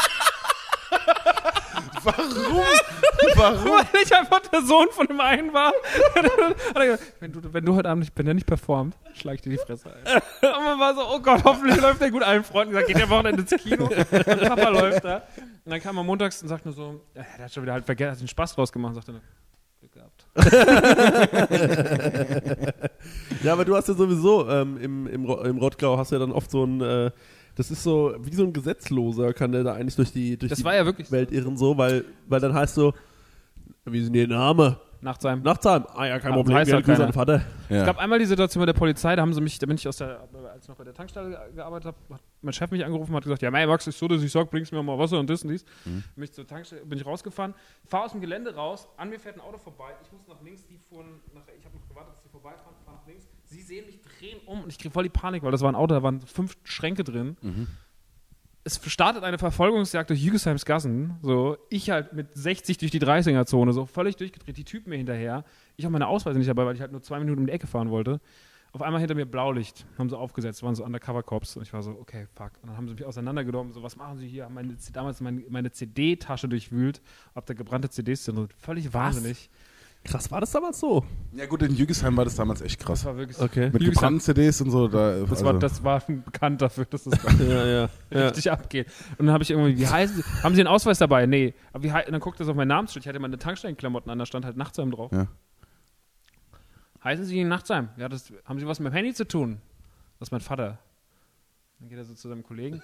Warum?
Weil ich einfach der Sohn von dem einen war. Hat er gesagt, wenn du heute Abend nicht performt, schlag ich dir die Fresse ein. Und man war so, oh Gott, hoffentlich läuft der gut. Allen Freunden gesagt, geht der Wochenende ins Kino. Mein Papa läuft da. Und dann kam er montags und sagt nur so, ja, der hat schon wieder halt vergessen, hat den Spaß draus gemacht und sagte, Glück gehabt.
Ja, aber du hast ja sowieso im Rottgau hast du ja dann oft so ein das ist so, wie so ein Gesetzloser kann der da eigentlich durch die
war ja wirklich
Welt irren, so, weil dann heißt so, wie ist denn Ihr Name?
Nachtsheim.
Ah ja, kein Problem,
heißt halt
grüß
keiner.
an Vater.
Ja. Es gab einmal die Situation bei der Polizei, da bin ich als ich noch bei der Tankstelle gearbeitet habe, hat mein Chef mich angerufen und hat gesagt, ja, Max, ist so, dass ich sag, bringst mir mal Wasser und das und dies. Bin ich zur Tankstelle, bin ich rausgefahren, fahre aus dem Gelände raus, an mir fährt ein Auto vorbei, ich muss nach links, ich habe noch gewartet, dass die vorbeifahren, fahre nach links, sie sehen mich, drehen um und ich kriege voll die Panik, weil das war ein Auto, da waren 5 Schränke drin. Es startet eine Verfolgungsjagd durch Jügesheims Gassen, so, ich halt mit 60 durch die 30er-Zone, so völlig durchgedreht, die Typen mir hinterher, ich habe meine Ausweise nicht dabei, weil ich halt nur 2 Minuten um die Ecke fahren wollte. Auf einmal hinter mir Blaulicht, haben sie aufgesetzt, waren so Undercover-Cops und ich war so, okay, fuck. Und dann haben sie mich auseinandergenommen, so, was machen sie hier? Haben damals meine CD-Tasche durchwühlt, ob da gebrannte CDs sind, völlig wahnsinnig.
Krass, war das damals so?
Ja gut, in Jügesheim war das damals echt krass.
Das war wirklich
Okay.
Mit gebrannten CDs und so. Das
war bekannt dafür, dass das
ja.
richtig abgeht. Und dann habe ich irgendwie, wie heißen sie? Haben sie einen Ausweis dabei? Nee. Aber und dann guckt das auf mein Namensschild. Ich hatte meine Tankstellenklamotten an, da stand halt Nachtsheim drauf.
Ja.
Heißen Sie Nachtsheim? Ja, haben Sie was mit dem Handy zu tun? Das ist mein Vater. Dann geht er so zu seinem Kollegen.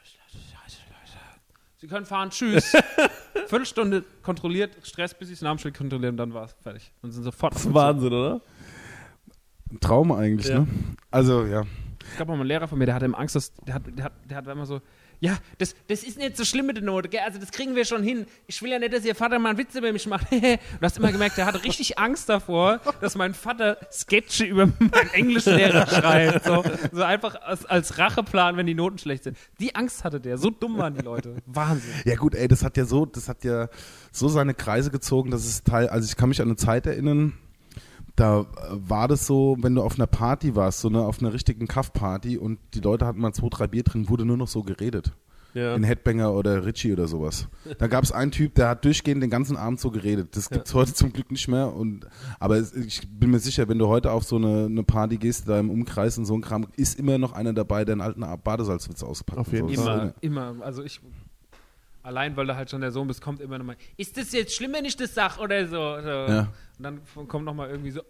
Sie können fahren, tschüss. Viertelstunde kontrolliert, Stress, bis ich das Namensschild kontrolliert und dann war es fertig. Und sind sofort.
Das ist Wahnsinn, oder?
Ein Traum eigentlich,
Ja.
ne? Also, ja.
Es gab mal einen Lehrer von mir, der hatte immer Angst, der hat immer so, ja, das ist nicht so schlimm mit der Note, gell? Also das kriegen wir schon hin. Ich will ja nicht, dass Ihr Vater mal einen Witz über mich macht. Du hast immer gemerkt, der hatte richtig Angst davor, dass mein Vater Sketche über meinen Englischlehrer schreibt. So einfach als Racheplan, wenn die Noten schlecht sind. Die Angst hatte der. So dumm waren die Leute. Wahnsinn.
Ja gut, ey, das hat ja so seine Kreise gezogen, dass es also ich kann mich an eine Zeit erinnern, da war das so, wenn du auf einer Party warst, so auf einer richtigen Kaff-Party und die Leute hatten mal 2, 3 Bier drin, wurde nur noch so geredet.
Ja.
In Headbanger oder Ritchie oder sowas. Da gab es einen Typ, der hat durchgehend den ganzen Abend so geredet. Das gibt's heute zum Glück nicht mehr. Aber ich bin mir sicher, wenn du heute auf so eine Party gehst, da im Umkreis und so ein Kram, ist immer noch einer dabei, der einen alten Badesalzwitz auspackt.
Auf jeden
Fall. Immer. Also allein, weil du halt schon der Sohn bist, kommt immer nochmal, ist das jetzt schlimm, wenn ich das sag oder so?
Ja.
Und dann kommt nochmal irgendwie so,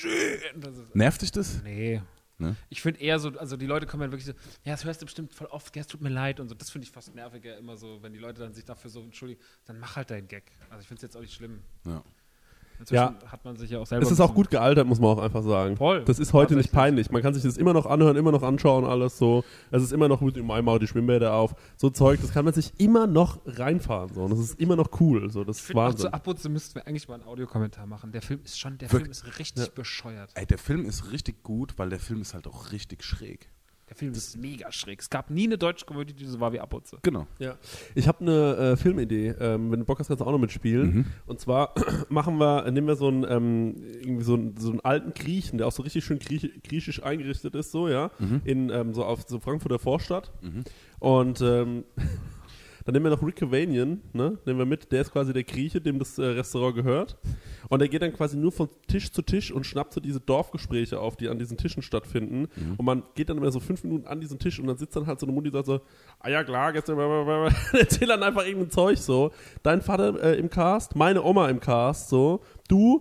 Nervt dich das?
Nee.
Ne?
Ich finde eher so, also die Leute kommen dann wirklich so, ja, das hörst du bestimmt voll oft, es tut mir leid und so. Das finde ich fast nerviger immer so, wenn die Leute dann sich dafür so entschuldigen, dann mach halt deinen Gag. Also ich finde es jetzt auch nicht schlimm.
Ja.
Inzwischen hat man sich ja auch selber.
Es ist auch gut gealtert, muss man auch einfach sagen.
Voll.
Das ist heute nicht peinlich. Man kann sich das immer noch anhören, immer noch anschauen, alles so. Es ist immer noch gut, im Mai machen die Schwimmbäder auf. So Zeug, das kann man sich immer noch reinfahren. So. Und das ist immer noch cool. So. Das ist Wahnsinn.
Auch ab und zu müssten wir eigentlich mal einen Audiokommentar machen. Der Film ist richtig bescheuert.
Ey, der Film ist richtig gut, weil der Film ist halt auch richtig schräg.
Der Film ist mega schräg. Es gab nie eine deutsche Komödie, die so war wie Abutze.
Genau.
Ja. Ich habe eine Filmidee. Wenn du Bock hast, kannst du auch noch mitspielen. Und zwar nehmen wir so einen alten Griechen, der auch so richtig schön griechisch eingerichtet ist, so, ja, in so auf so Frankfurter Vorstadt. Und dann nehmen wir noch Rick Cavanian, ne? Nehmen wir mit, der ist quasi der Grieche, dem das Restaurant gehört. Und der geht dann quasi nur von Tisch zu Tisch und schnappt so diese Dorfgespräche auf, die an diesen Tischen stattfinden. Und man geht dann immer so 5 Minuten an diesen Tisch und dann sitzt dann halt so eine Mutti, die sagt so, ah ja klar, gestern erzähl dann einfach irgendein Zeug so. Dein Vater im Cast, meine Oma im Cast, so. Du,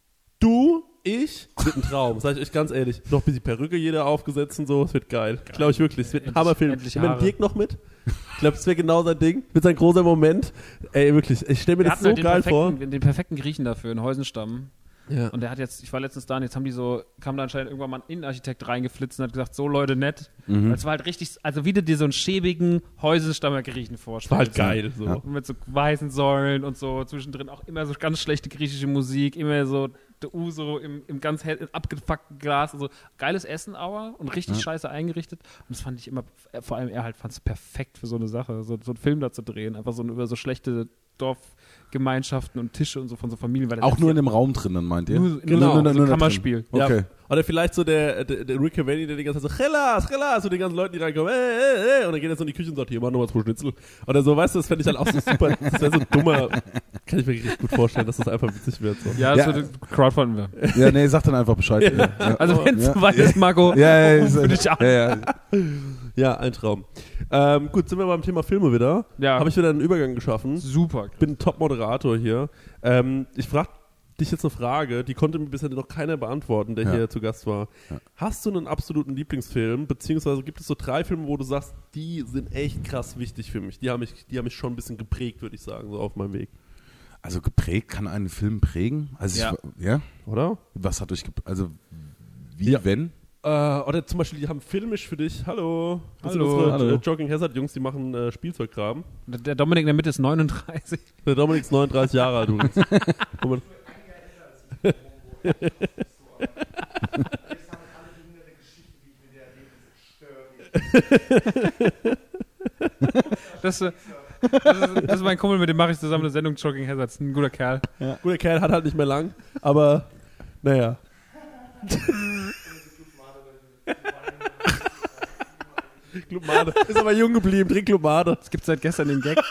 ich, es wird ein Traum, sag ich euch ganz ehrlich. Noch ein bisschen Perücke jeder aufgesetzt und so, es wird geil. Glaube ich wirklich, es wird ein Hammerfilm. Ich nehme Dirk noch mit. Ich glaube, es wäre genau sein Ding. Wird sein großer Moment. Ey, wirklich, ich stelle mir das so halt geil vor.
Den perfekten Griechen dafür, in Heusenstamm.
Ja.
Und der hat jetzt, ich war letztens da und jetzt kam da anscheinend irgendwann mal ein Innenarchitekt reingeflitzt und hat gesagt, so Leute, nett. Es war halt richtig, also wie du dir so einen schäbigen Heusenstammer Griechen vorstellst.
War halt geil, so.
Ja. Mit so weißen Säulen und so, zwischendrin auch immer so ganz schlechte griechische Musik, immer so abgefuckte Uso im ganz abgefuckten Glas. Also geiles Essen aber und richtig scheiße eingerichtet. Und das fand ich immer, vor allem er halt fand es perfekt für so eine Sache, so einen Film da zu drehen. Einfach so über so schlechte Dorfgemeinschaften und Tische und so von so Familien. Weil
auch nur in dem Raum drinnen, meint ihr?
Nur ein Kammerspiel.
Okay.
Ja.
Oder vielleicht so der Rick Cavani, der die ganze Zeit so, Chelas, so den ganzen Leuten, die reinkommen, und dann geht er so in die Küche und sagt, hier, mach nochmal 2 Schnitzel. Oder so, weißt du, das fände ich halt auch so super, das wäre so dummer, kann ich mir richtig gut vorstellen, dass das einfach witzig wird. So.
Ja, das würde crowdfunden wir.
Ja, nee, sag dann einfach Bescheid. Ja.
Also wenn es soweit ist, Marco,
für
dich an.
Ja, ein Traum. Gut, sind wir beim Thema Filme wieder.
Ja.
Habe ich wieder einen Übergang geschaffen.
Super.
Ich bin ein Top-Moderator hier. Ich frage dich jetzt eine Frage, die konnte mir bisher noch keiner beantworten, der hier zu Gast war. Ja. Hast du einen absoluten Lieblingsfilm, beziehungsweise gibt es so 3 Filme, wo du sagst, die sind echt krass wichtig für mich. Die haben mich schon ein bisschen geprägt, würde ich sagen, so auf meinem Weg.
Also geprägt kann einen Film prägen? Also ja.
Oder?
Was hat euch geprägt? Also wie, wenn?
Oder zum Beispiel, die haben filmisch für dich, hallo. Jogging Hazard Jungs, die machen Spielzeugkram.
Der Dominik in der Mitte ist 39.
Der Dominik ist 39 Jahre alt übrigens.
Das ist mein Kumpel, mit dem mache ich zusammen eine Sendung, Jogging Hazards. Ein guter Kerl.
Ja. Guter Kerl, hat halt nicht mehr lang, aber naja. Clubmade. Ist aber jung geblieben, trink Clubmade.
Es gibt seit gestern den Gag.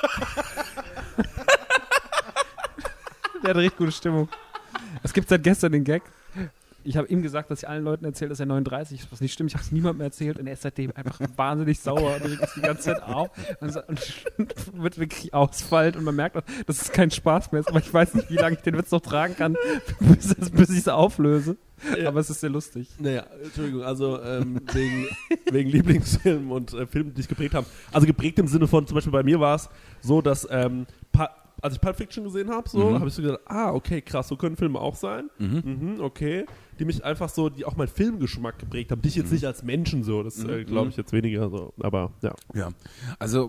Der hat richtig gute Stimmung. Es gibt seit gestern den Gag. Ich habe ihm gesagt, dass ich allen Leuten erzähle, dass er 39 ist, was nicht stimmt. Ich habe es niemandem erzählt und er ist seitdem einfach wahnsinnig sauer und regt sich die ganze Zeit auf und wird wirklich ausfallend und man merkt, dass es kein Spaß mehr ist. Aber ich weiß nicht, wie lange ich den Witz noch tragen kann, bis ich es auflöse. Ja. Aber es ist sehr lustig.
Naja, Entschuldigung, also wegen Lieblingsfilmen und Filmen, die sich geprägt haben. Also geprägt im Sinne von, zum Beispiel bei mir war es so, dass als ich Pulp Fiction gesehen habe, habe ich so gedacht, okay, krass, so können Filme auch sein. Okay. Die mich einfach so, die auch meinen Filmgeschmack geprägt haben. Dich jetzt nicht als Menschen so, das glaube ich jetzt weniger so, aber ja.
Ja, also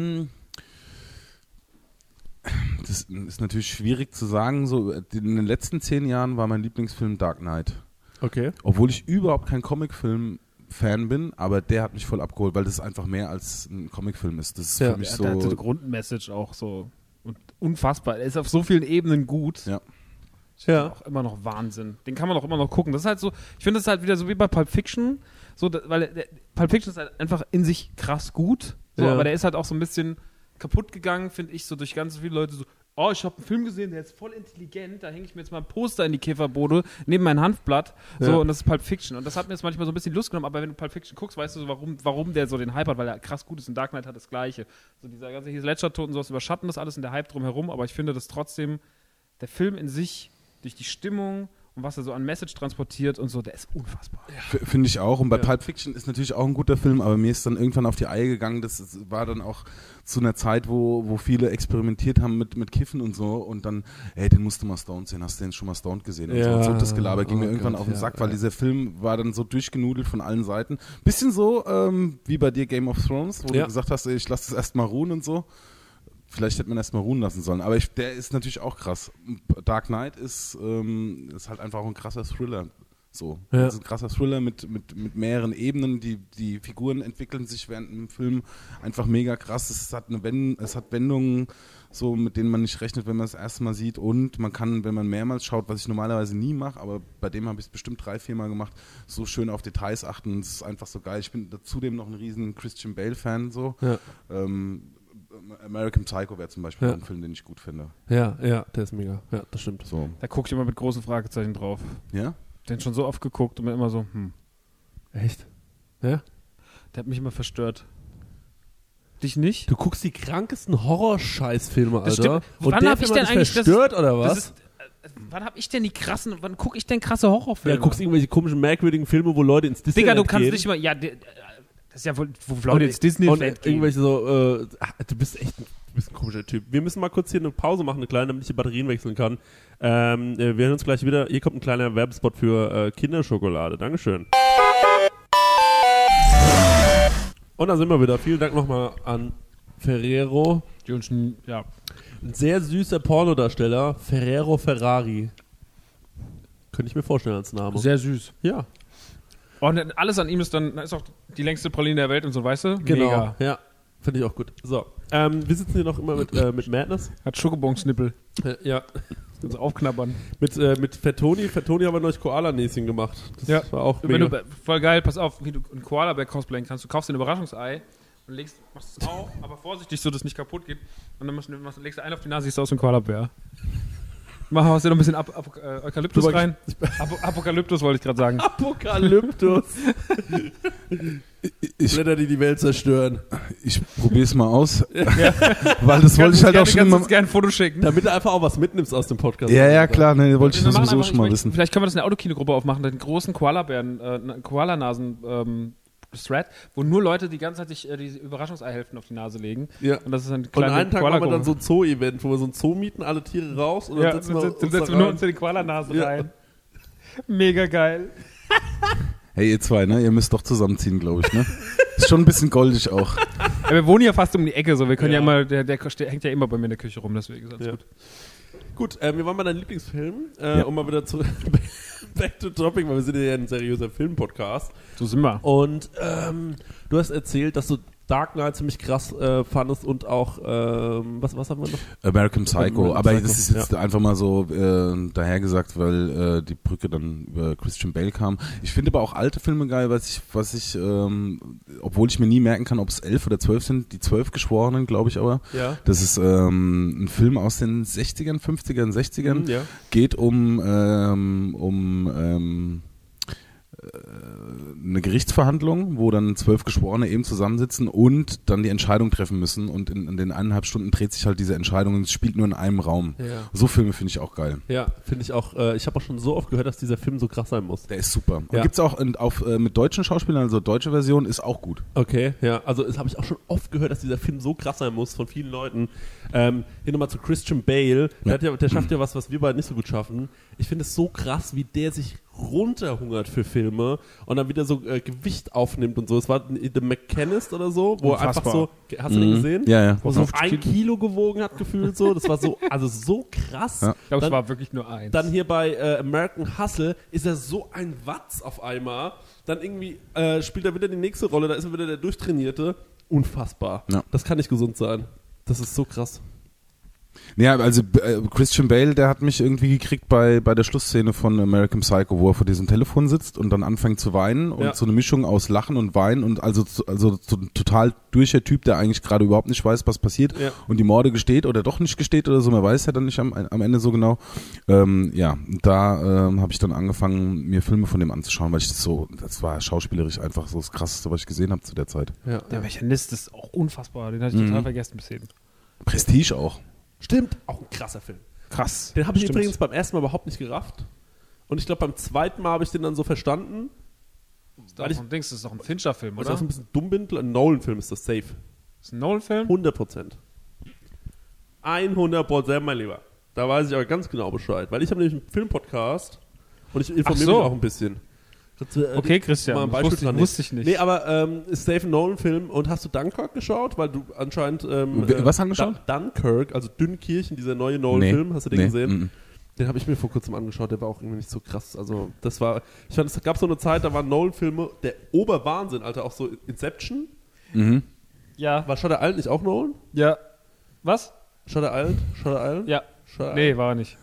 das ist natürlich schwierig zu sagen, so in den letzten 10 Jahren war mein Lieblingsfilm Dark Knight.
Okay.
Obwohl ich überhaupt kein Comicfilm-Fan bin, aber der hat mich voll abgeholt, weil das einfach mehr als ein Comicfilm ist. Das ist für mich so...
Der hat eine Grundmessage auch so und unfassbar. Er ist auf so vielen Ebenen gut.
Ja.
Ja. Auch immer noch Wahnsinn. Den kann man auch immer noch gucken. Das ist halt so, ich finde das halt wieder so wie bei Pulp Fiction, so, weil Pulp Fiction ist halt einfach in sich krass gut, so, aber der ist halt auch so ein bisschen kaputt gegangen, finde ich, so durch ganz viele Leute so, ich habe einen Film gesehen, der ist voll intelligent, da hänge ich mir jetzt mal ein Poster in die Käferbode neben mein Handblatt, so, und das ist Pulp Fiction. Und das hat mir jetzt manchmal so ein bisschen Lust genommen, aber wenn du Pulp Fiction guckst, weißt du so, warum der so den Hype hat, weil er krass gut ist und Dark Knight hat das Gleiche. So dieser ganze Heath Ledger-Tod und sowas überschatten das alles und der Hype drumherum, aber ich finde, dass trotzdem der Film in sich durch die Stimmung und was er so an Message transportiert und so, der ist unfassbar.
Ja. Finde ich auch. Und bei Pulp Fiction ist natürlich auch ein guter Film, aber mir ist dann irgendwann auf die Eier gegangen. Das war dann auch zu einer Zeit, wo viele experimentiert haben mit Kiffen und so. Und dann, den musst du mal stoned sehen. Hast du den schon mal stoned gesehen? Und so das Gelaber ging mir irgendwann auf den Sack, weil dieser Film war dann so durchgenudelt von allen Seiten. Bisschen so wie bei dir Game of Thrones, wo du gesagt hast, ich lasse das erstmal ruhen und so. Vielleicht hätte man erst mal ruhen lassen sollen. Aber der ist natürlich auch krass. Dark Knight ist halt einfach auch ein krasser Thriller. So. Ja. Das ist ein krasser Thriller mit mehreren Ebenen. Die Figuren entwickeln sich während dem Film einfach mega krass. Es hat Wendungen, so, mit denen man nicht rechnet, wenn man es das erste Mal sieht. Und man kann, wenn man mehrmals schaut, was ich normalerweise nie mache, aber bei dem habe ich es bestimmt 3-4 Mal gemacht, so schön auf Details achten. Es ist einfach so geil. Ich bin zudem noch ein riesen Christian Bale-Fan. So. Ja. American Psycho wäre zum Beispiel ein Film, den ich gut finde.
Ja, der ist mega. Ja, das stimmt.
So.
Da gucke ich immer mit großen Fragezeichen drauf.
Ja?
Den schon so oft geguckt und mir immer so,
Echt? Ja?
Der hat mich immer verstört. Dich nicht?
Du guckst die krankesten Horror-Scheißfilme, Alter.
Das stimmt.
Und
wann
der
hab ich
Film
denn
hat dich
eigentlich
verstört, oder was?
Wann hab ich denn wann gucke ich denn krasse Horrorfilme?
Ja, guckst irgendwelche komischen, merkwürdigen Filme, wo Leute ins Disneyland
Digga, du kannst
gehen.
nicht mal, das ist ja, wo Leute ins Disneyland gehen.
Irgendwelche so, du bist ein komischer Typ. Wir müssen mal kurz hier eine Pause machen, eine kleine, damit ich die Batterien wechseln kann. Wir hören uns gleich wieder. Hier kommt ein kleiner Werbespot für Kinderschokolade. Dankeschön. Und da sind wir wieder. Vielen Dank nochmal an Ferrero.
Ja.
Ein sehr süßer Pornodarsteller, Ferrero Ferrari. Könnte ich mir vorstellen als Name.
Sehr süß.
Ja.
Und alles an ihm ist dann, ist auch die längste Praline der Welt und so, weißt du?
Genau.
Mega.
Ja. Finde ich auch gut. So. Wir sitzen hier noch immer mit Madness.
Hat Schokobon-Snippel.
Ja.
Also aufknabbern.
Mit Fettoni. Fettoni haben wir neulich Koala-Näschen gemacht. Das war auch
Wenn
mega.
du, voll geil, pass auf, wie du einen Koala-Bär cosplayen kannst. Du kaufst dir ein Überraschungsei und machst es auf, aber vorsichtig, so dass es nicht kaputt geht. Und dann legst du einen auf die Nase, siehst du aus wie ein Koala-Bär. Hast du noch ein bisschen Eukalyptus rein? Apokalyptus wollte ich gerade sagen.
Apokalyptus. Blätter, die Welt zerstören.
Ich probiere es mal aus. Ja. Weil das wollte ich halt auch schon immer.
Kannst gerne ein Foto schicken.
Damit du einfach auch was mitnimmst aus dem Podcast.
Ja, klar, ne, wollte ich sowieso schon mal wissen.
Vielleicht können wir das in der Autokinogruppe aufmachen, den großen Koala-Bären, Koalanasen, Thread, wo nur Leute die ganze Zeit sich diese Überraschungseihälften auf die Nase legen.
Ja.
Und das ist ein
kleiner einen Tag machen wir dann so ein Zoo-Event, wo wir so ein Zoo mieten, alle Tiere raus und dann setzen wir nur uns in die Koalanase rein. Mega geil.
Hey, ihr zwei, ne? Ihr müsst doch zusammenziehen, glaube ich, ne? Ist schon ein bisschen goldig auch.
Ja, wir wohnen ja fast um die Ecke, so. Wir können ja immer, der hängt ja immer bei mir in der Küche rum, deswegen ist alles gut.
Gut, wir waren bei deinem Lieblingsfilm, um mal wieder zu back to topic, weil wir sind ja ein seriöser Film-Podcast.
So sind wir.
Und du hast erzählt, dass du Dark Knight ziemlich krass fandest und auch, was haben wir noch?
American Psycho, aber das ist jetzt einfach mal so dahergesagt, weil die Brücke dann über Christian Bale kam. Ich finde aber auch alte Filme geil, was ich obwohl ich mir nie merken kann, ob es 11 oder 12 sind, die 12 Geschworenen, glaube ich aber. Ja. Das ist ein Film aus den 60ern, 50ern, 60ern. Ja. Geht um eine Gerichtsverhandlung, wo dann 12 Geschworene eben zusammensitzen und dann die Entscheidung treffen müssen und in den 1,5 Stunden dreht sich halt diese Entscheidung und es spielt nur in einem Raum. Ja. So Filme finde ich auch geil.
Ja, finde ich auch. Ich habe auch schon so oft gehört, dass dieser Film so krass sein muss.
Der ist super. Und gibt's auch mit deutschen Schauspielern, also deutsche Version, ist auch gut.
Okay, ja, also das habe ich auch schon oft gehört, dass dieser Film so krass sein muss von vielen Leuten. Hier nochmal zu Christian Bale, der schafft ja was wir beide nicht so gut schaffen. Ich finde es so krass, wie der sich runterhungert für Filme und dann wieder so Gewicht aufnimmt und so. Es war The Mechanist oder so, wo er einfach so, hast du den gesehen?
Ja.
Wo so 1 Kilo gewogen hat gefühlt so. Das war so, also so krass.
Ja. Ich glaube, es war wirklich nur 1.
Dann hier bei American Hustle ist er so ein Watz auf einmal. Dann irgendwie spielt er wieder die nächste Rolle, da ist er wieder der Durchtrainierte. Unfassbar. Ja. Das kann nicht gesund sein. Das ist so krass.
Ja, also Christian Bale, der hat mich irgendwie gekriegt bei der Schlussszene von American Psycho, wo er vor diesem Telefon sitzt und dann anfängt zu weinen und so eine Mischung aus Lachen und Weinen und also so ein total durcher Typ, der eigentlich gerade überhaupt nicht weiß, was passiert und die Morde gesteht oder doch nicht gesteht oder so, man weiß ja dann nicht am Ende so genau. Da habe ich dann angefangen, mir Filme von dem anzuschauen, weil ich das war schauspielerisch einfach so das Krasseste, was ich gesehen habe zu der Zeit.
Ja. Der Mechanist ist auch unfassbar, den hatte ich total vergessen bis eben.
Prestige auch.
Stimmt, auch ein krasser Film.
Krass.
Den habe ich übrigens beim ersten Mal überhaupt nicht gerafft. Und ich glaube, beim zweiten Mal habe ich den dann so verstanden.
Das ist doch ein Fincher-Film, oder?
Weil ich auch ein bisschen dumm bin. Ein Nolan-Film ist das safe.
Ist ein Nolan-Film?
100%. 100%, mein Lieber. Da weiß ich aber ganz genau Bescheid. Weil ich habe nämlich einen Film-Podcast und ich informiere mich auch ein bisschen.
Okay, Christian, wusste ich nicht.
Nee, aber ist safe ein Nolan-Film. Und hast du Dunkirk geschaut? Weil du anscheinend
was angeschaut?
Dunkirk, also Dünnkirchen, dieser neue Nolan-Film. Hast du den gesehen? Den habe ich mir vor kurzem angeschaut. Der war auch irgendwie nicht so krass. Also das war, ich fand, es gab so eine Zeit, da waren Nolan-Filme der Oberwahnsinn, Alter. Auch so Inception.
Mhm. Ja.
War Shutter Island nicht auch Nolan?
Ja. Was?
Shutter Island?
Ja. Nee, war er nicht.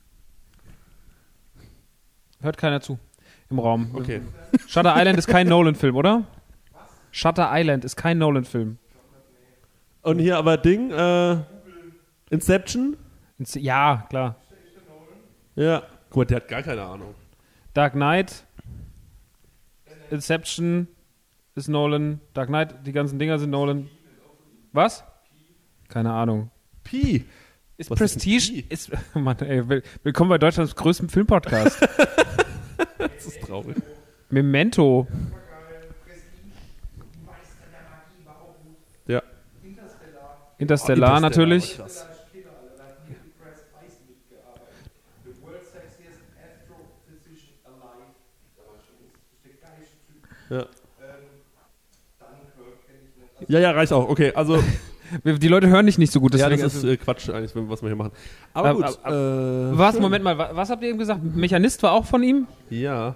Hört keiner zu. Im Raum.
Okay.
Shutter Island ist kein Nolan-Film, oder? Was? Shutter Island ist kein Nolan-Film.
Und hier aber Ding, Inception?
Ja, klar.
Ja. Guck mal, der hat gar keine Ahnung.
Dark Knight, Inception ist Nolan. Dark Knight, die ganzen Dinger sind Nolan. Was? Keine Ahnung.
Pi.
Ist Prestige? Mann, ey, willkommen bei Deutschlands größtem Filmpodcast.
Das ist traurig.
Memento.
Ja.
Interstellar natürlich.
Ja, reicht auch. Okay, also
Die Leute hören dich nicht so gut.
Ja, das ist Quatsch eigentlich, was wir hier machen. Aber gut.
Was? Moment mal, was habt ihr eben gesagt? Mechanist war auch von ihm?
Ja.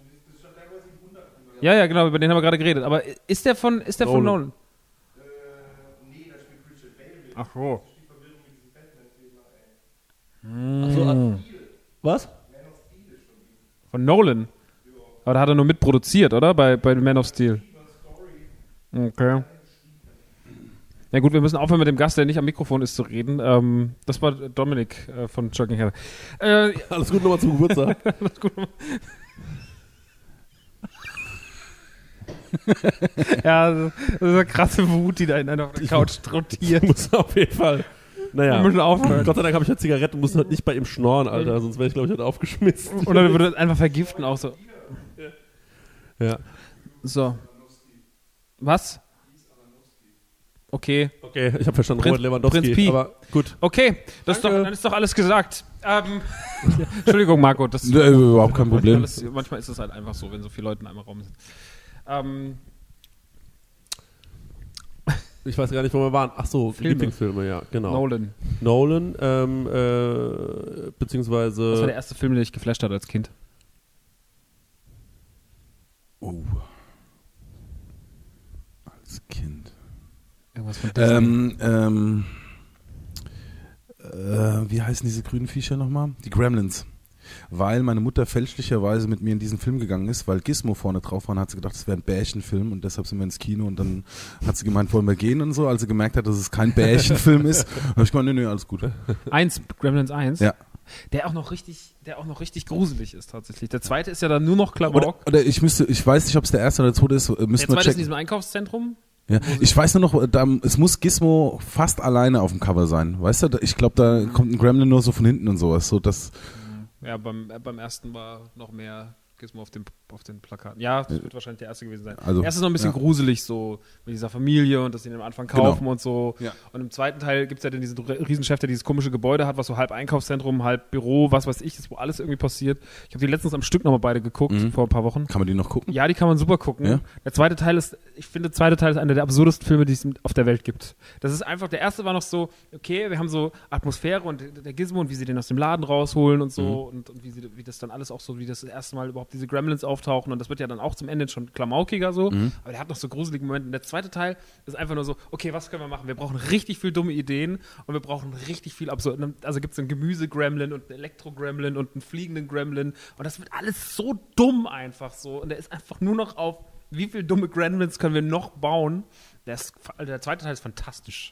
Ja, genau, über den haben wir gerade geredet. Aber ist der von Nolan?
Nee, da spielt Christian Bale mit.
Ach so.
Was?
Von Nolan? Aber da hat er nur mitproduziert, oder? Bei Man of Steel. Okay. Ja gut, wir müssen aufhören mit dem Gast, der nicht am Mikrofon ist, zu reden. Das war Dominik von Jogging Heather.
Alles gut nochmal zum Geburtstag.
Alles gut. Ja, das ist eine krasse Wut, die da in einer Couch rotiert.
Muss auf jeden Fall. Naja.
Wir müssen aufhören.
Gott sei Dank habe ich ja Zigaretten und muss halt nicht bei ihm schnorren, Alter. Sonst wäre ich, glaube ich, halt aufgeschmissen.
Oder würde es einfach vergiften auch so.
Ja.
So. Was? Okay.
Okay, ich habe verstanden, Robert Lewandowski.
Prinz Pi.
Aber gut.
Okay, dann ist doch alles gesagt. Entschuldigung, Marco. Das
Überhaupt kein Problem.
Manchmal ist es halt einfach so, wenn so viele Leute in einem Raum sind.
Ich weiß gar nicht, wo wir waren. Ach so, Lieblingsfilme, ja, genau. Nolan, beziehungsweise...
Was war der erste Film, den dich geflasht hat als Kind?
Oh. Als Kind.
Irgendwas von Disney.
Wie heißen diese grünen Viecher nochmal? Die Gremlins. Weil meine Mutter fälschlicherweise mit mir in diesen Film gegangen ist, weil Gizmo vorne drauf war, hat sie gedacht, das wäre ein Bärchenfilm und deshalb sind wir ins Kino und dann hat sie gemeint, wollen wir gehen und so, als sie gemerkt hat, dass es kein Bärchenfilm ist. Habe ich gemeint, nee, alles gut.
Gremlins 1?
Ja.
Der auch noch richtig gruselig ist tatsächlich. Der zweite ist ja dann nur noch Klamauk.
Oder ich weiß nicht, ob es der erste oder der zweite ist.
Der zweite ist in diesem Einkaufszentrum.
Ja, ich weiß nur noch, es muss Gizmo fast alleine auf dem Cover sein. Weißt du, ich glaube, da kommt ein Gremlin nur so von hinten und sowas. So, das
ja, beim ersten war noch mehr Gizmo auf den Plakaten. Ja, das wird wahrscheinlich der erste gewesen sein.
Also,
der erste ist noch ein bisschen gruselig, so mit dieser Familie und dass sie ihn am Anfang kaufen und so. Ja. Und im zweiten Teil gibt es ja dann diesen Riesenchef, der dieses komische Gebäude hat, was so halb Einkaufszentrum, halb Büro, was weiß ich, ist, wo alles irgendwie passiert. Ich habe die letztens am Stück nochmal beide geguckt, vor ein paar Wochen.
Kann man die noch gucken?
Ja, die kann man super gucken. Ja? Der zweite Teil ist einer der absurdesten Filme, die es auf der Welt gibt. Das ist einfach, der erste war noch so, okay, wir haben so Atmosphäre und der Gizmo und wie sie den aus dem Laden rausholen und so und wie das dann alles auch so, wie das erste Mal überhaupt diese Gremlins auftauchen und das wird ja dann auch zum Ende schon klamaukiger so, aber der hat noch so gruselige Momente. Und der zweite Teil ist einfach nur so, okay, was können wir machen? Wir brauchen richtig viel dumme Ideen und wir brauchen richtig viel absurd. Also gibt es einen Gemüse-Gremlin und einen Elektro-Gremlin und einen fliegenden Gremlin und das wird alles so dumm einfach so und der ist einfach nur noch auf, wie viele dumme Gremlins können wir noch bauen? Der zweite Teil ist fantastisch.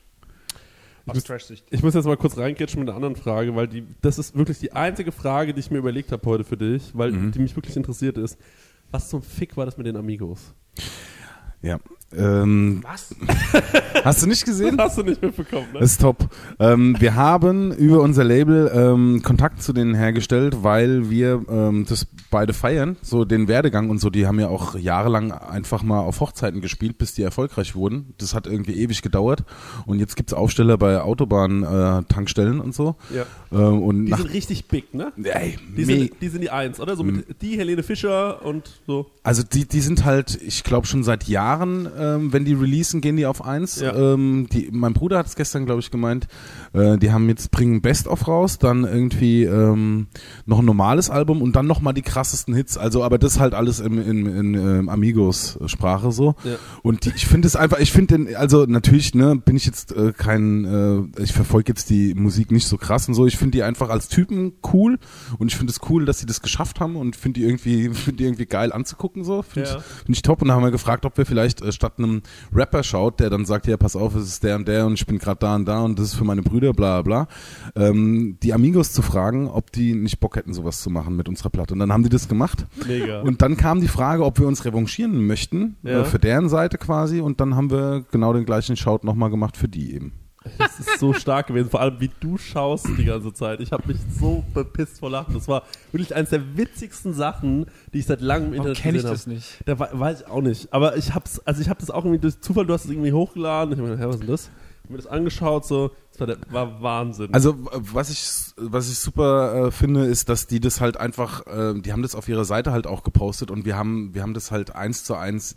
Ich muss jetzt mal kurz reingrätschen mit einer anderen Frage, weil das ist wirklich die einzige Frage, die ich mir überlegt habe heute für dich, weil die mich wirklich interessiert ist. Was zum Fick war das mit den Amigos?
Ja.
Was?
Hast du nicht gesehen?
Hast du nicht mitbekommen, ne?
Das ist top. Wir haben über unser Label Kontakt zu denen hergestellt, weil wir das beide feiern, so den Werdegang und so. Die haben ja auch jahrelang einfach mal auf Hochzeiten gespielt, bis die erfolgreich wurden. Das hat irgendwie ewig gedauert. Und jetzt gibt's Aufsteller bei Autobahn-Tankstellen und so.
Ja.
Und
die sind richtig big, ne?
Ey,
die sind die Eins, oder? So mit die Helene Fischer und so.
Also die sind halt, ich glaube schon seit Jahren, wenn die releasen, gehen die auf 1.
Ja.
Mein Bruder hat es gestern, glaube ich, gemeint, die bringen Best-of raus, dann irgendwie noch ein normales Album und dann nochmal die krassesten Hits. Also, aber das halt alles in Amigos-Sprache so. Ja. Und ich finde es einfach, also natürlich, ne, bin ich jetzt ich verfolge jetzt die Musik nicht so krass und so. Ich finde die einfach als Typen cool und ich finde es cool, dass sie das geschafft haben und finde die irgendwie geil anzugucken so. Finde ich top. Und dann haben wir gefragt, ob wir vielleicht statt einem Rapper schaut, der dann sagt, ja, pass auf, es ist der und ich bin gerade da und das ist für meine Brüder, bla bla, die Amigos zu fragen, ob die nicht Bock hätten, sowas zu machen mit unserer Platte. Und dann haben die das gemacht.
Mega.
Und dann kam die Frage, ob wir uns revanchieren möchten, für deren Seite quasi. Und dann haben wir genau den gleichen Shout nochmal gemacht für die eben.
Das ist so stark gewesen, vor allem wie du schaust die ganze Zeit. Ich habe mich so bepisst vor Lachen. Das war wirklich eines der witzigsten Sachen, die ich seit langem im Internet gesehen habe.
Kenn ich das nicht?
Da weiß ich auch nicht. Aber ich habe das auch irgendwie durch Zufall, du hast es irgendwie hochgeladen. Ich habe mir gedacht, was ist denn das? Ich habe mir das angeschaut, so, das war Wahnsinn.
Also was ich super finde, ist, dass die das halt einfach, die haben das auf ihrer Seite halt auch gepostet und wir haben das halt 1:1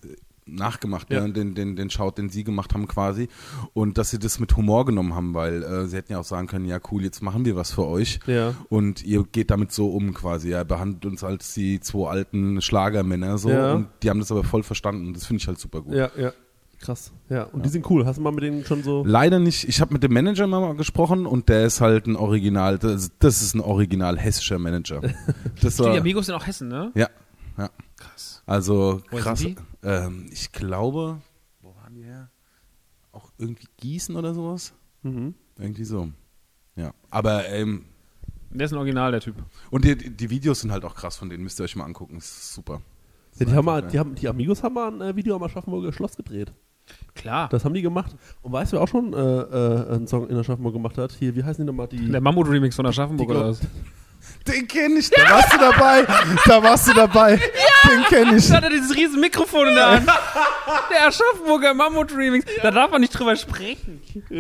nachgemacht, ja. Den Shout, den sie gemacht haben quasi. Und dass sie das mit Humor genommen haben, weil sie hätten ja auch sagen können, ja cool, jetzt machen wir was für euch.
Ja.
Und ihr geht damit so um quasi. Ja, behandelt uns als die 2 alten Schlagermänner so.
Ja.
Und die haben das aber voll verstanden. Das finde ich halt super gut.
Ja. Krass. Ja, und die sind cool. Hast du mal mit denen schon so...
Leider nicht. Ich habe mit dem Manager mal gesprochen und der ist halt ein Original, das ist ein original hessischer Manager. Das war,
die Amigos sind auch Hessen, ne?
Ja.
Krass.
Also
Woher
krass.
sind
Ich glaube, wo waren die her? Auch irgendwie Gießen oder sowas? Irgendwie so. Ja. Aber
Der ist ein Original, der Typ.
und die Videos sind halt auch krass von denen, müsst ihr euch mal angucken. Das ist super.
Ja, die Amigos haben mal ein Video am Aschaffenburger Schloss gedreht.
Klar.
Das haben die gemacht. Und weißt du, wer auch schon einen Song in Aschaffenburg gemacht hat? Hier, wie heißen die nochmal?
Der Mammut-Remix von Aschaffenburg oder was?
Den kenn ich, da warst du dabei. Ja! Den kenn ich.
Da hat er dieses riesen Mikrofon in der Hand. Der Aschaffenburger Mammut-Remix. Da darf man nicht drüber sprechen.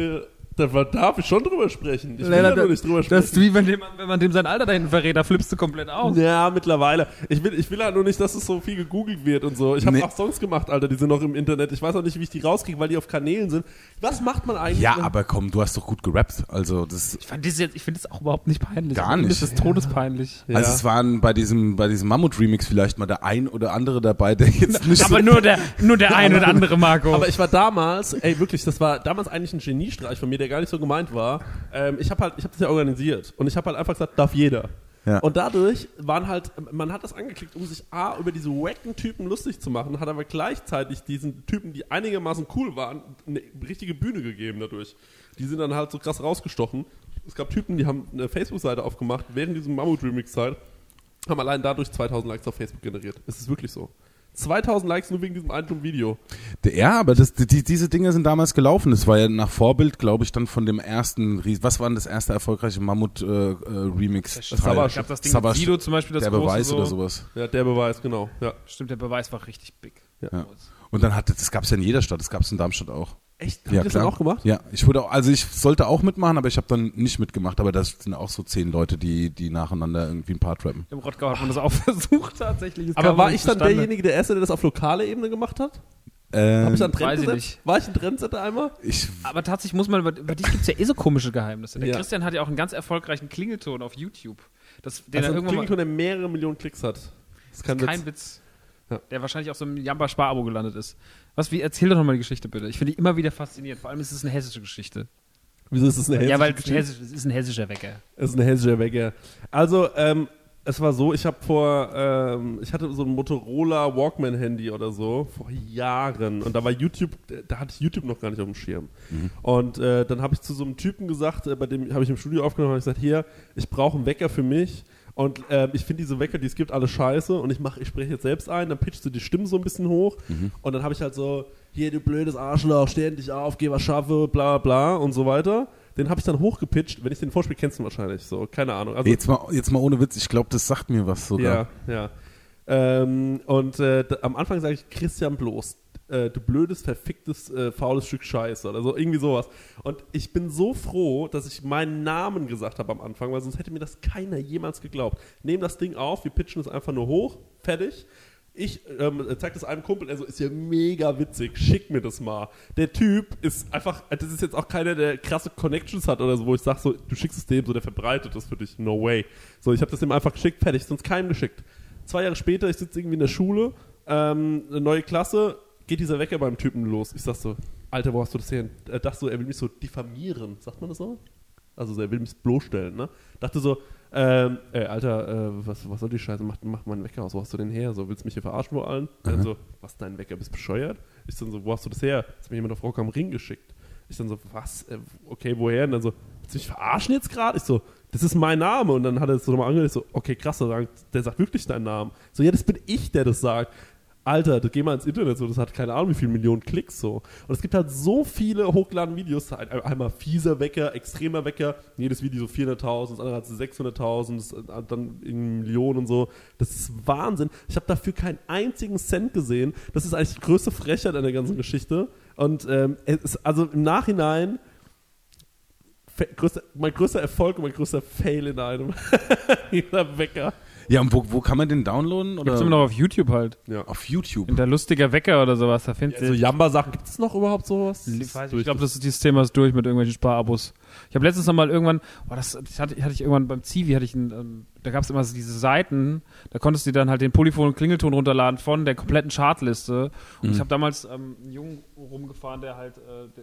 Da darf ich schon drüber sprechen. Ich will ja nur nicht drüber sprechen.
Das ist wie wenn man dem sein Alter dahinten verrät, da flippst du komplett aus.
Ja, mittlerweile. Ich will halt nur nicht, dass es so viel gegoogelt wird und so. Ich habe auch Songs gemacht, Alter, die sind noch im Internet. Ich weiß auch nicht, wie ich die rauskriege, weil die auf Kanälen sind. Was macht man eigentlich?
Ja, aber komm, du hast doch gut gerappt. Also das
Ich finde das auch überhaupt nicht peinlich.
Gar nicht.
Das ist todespeinlich.
Ja.
Also es waren bei diesem Mammut-Remix vielleicht mal der ein oder andere dabei, der jetzt nicht
Aber nur der ein oder andere, Marco.
Aber ich war damals, wirklich, das war damals eigentlich ein Geniestreich von mir, der gar nicht so gemeint war. Ich habe das ja organisiert und ich habe halt einfach gesagt, darf jeder.
Ja.
Und dadurch man hat das angeklickt, um sich über diese wacken Typen lustig zu machen, hat aber gleichzeitig diesen Typen, die einigermaßen cool waren, eine richtige Bühne gegeben dadurch. Die sind dann halt so krass rausgestochen. Es gab Typen, die haben eine Facebook-Seite aufgemacht, während diesem Mammut-Remix-Zeit, haben allein dadurch 2000 Likes auf Facebook generiert. Es ist wirklich so. 2000 Likes nur wegen diesem einen Video.
Ja, aber diese Dinge sind damals gelaufen. Das war ja nach Vorbild, glaube ich, dann von dem ersten, was war denn das erste erfolgreiche Mammut-Remix?
Ich glaube, das Ding mit Sido zum Beispiel, das
der
große
Beweis
so.
Oder sowas.
Ja, der Beweis, genau. Ja.
Stimmt, der Beweis war richtig big.
Ja. Und dann das gab es ja in jeder Stadt, das gab es in Darmstadt auch.
Echt? Haben die das dann auch gemacht?
Ja, ich sollte auch mitmachen, aber ich habe dann nicht mitgemacht. Aber das sind auch so 10 Leute, die nacheinander irgendwie ein Part rappen.
Im Rottgau hat man das auch versucht tatsächlich.
Aber war ich dann derjenige, der Erste, der das auf lokaler Ebene gemacht hat? Hab ich dann Trend gesetzt? War ich ein Trendsetter einmal?
Aber tatsächlich muss man, über dich gibt es ja so komische Geheimnisse. Der
Ja.
Christian hat ja auch einen ganz erfolgreichen Klingelton auf YouTube. Den
Also
er
ein
irgendwann
Klingelton, der mehrere Millionen Klicks hat. Das kann
kein Witz.
Ja.
Der wahrscheinlich auf so einem Jamba-Spar-Abo gelandet ist. Erzähl doch nochmal die Geschichte bitte. Ich finde die immer wieder faszinierend. Vor allem ist es eine hessische Geschichte.
Wieso ist es eine hessische
Ja, weil
Geschichte?
es ist ein hessischer Wecker.
Es ist ein hessischer Wecker. Also, es war so, ich hatte so ein Motorola Walkman-Handy oder so vor Jahren und da hatte ich YouTube noch gar nicht auf dem Schirm. Und dann habe ich zu so einem Typen gesagt, bei dem habe ich im Studio aufgenommen, habe ich gesagt, hier, ich brauche einen Wecker für mich. Und ich finde diese Wecker, die es gibt, alle scheiße. Und ich spreche jetzt selbst ein, dann pitchst du die Stimmen so ein bisschen hoch. Und dann habe ich halt so, hier, du blödes Arschloch, steh endlich auf, geh was schaffe, bla bla und so weiter. Den habe ich dann hochgepitcht. Wenn ich den vorspiele, kennst du ihn wahrscheinlich. So, keine Ahnung. Also,
Jetzt mal ohne Witz, ich glaube, das sagt mir was sogar.
Ja. Am Anfang sage ich Christian Bloß. Du blödes, verficktes, faules Stück Scheiße oder so, irgendwie sowas. Und ich bin so froh, dass ich meinen Namen gesagt habe am Anfang, weil sonst hätte mir das keiner jemals geglaubt. Nehmen das Ding auf, wir pitchen es einfach nur hoch, fertig. Ich zeig das einem Kumpel, er so, ist ja mega witzig, schick mir das mal. Der Typ ist einfach, das ist jetzt auch keiner, der krasse Connections hat oder so, wo ich sag so, du schickst es dem, so der verbreitet das für dich, no way. So, ich habe das dem einfach geschickt, fertig, sonst keinem geschickt. 2 Jahre später, ich sitze irgendwie in der Schule, eine neue Klasse, geht dieser Wecker beim Typen los. Ich sag so, Alter, wo hast du das her? Er dachte so, er will mich so diffamieren. Sagt man das so? Also er will mich bloßstellen, ne? Dachte so, Alter, was soll die Scheiße? Mach mal einen Wecker aus. Wo hast du den her? So, willst du mich hier verarschen vor allen? Dann so, was ist dein Wecker? Bist du bescheuert? Ich dann so, wo hast du das her? Hat mir jemand auf Rock am Ring geschickt. Ich dann so, was? Okay, woher? Und dann so, willst du mich verarschen jetzt gerade? Ich so, das ist mein Name. Und dann hat er es so nochmal angehört. Ich so, okay, krass, der sagt wirklich deinen Namen. So, ja, das bin ich, der das sagt. Alter, geh mal ins Internet, so, das hat keine Ahnung, wie viele Millionen Klicks so. Und es gibt halt so viele hochgeladene Videos, einmal fieser Wecker, extremer Wecker, jedes Video so 400.000, das andere hat 600.000, dann in Millionen und so. Das ist Wahnsinn. Ich habe dafür keinen einzigen Cent gesehen. Das ist eigentlich die größte Frechheit an der ganzen Geschichte. Und es ist also im Nachhinein mein größter Erfolg und mein größter Fail in einem dieser Wecker.
Ja, und wo kann man den downloaden?
Gibt's immer noch auf YouTube halt.
Ja.
Auf YouTube?
In der lustiger Wecker oder sowas, da findest
So Jamba-Sachen, gibt es noch überhaupt sowas?
Ich glaube, dieses Thema ist durch mit irgendwelchen Sparabos. Ich habe letztens noch mal irgendwann, das hatte ich irgendwann beim Zivi, da gab es immer so diese Seiten, da konntest du dann halt den Polyphon- und Klingelton runterladen von der kompletten Chartliste. Und ich habe damals einen Jungen rumgefahren, der halt,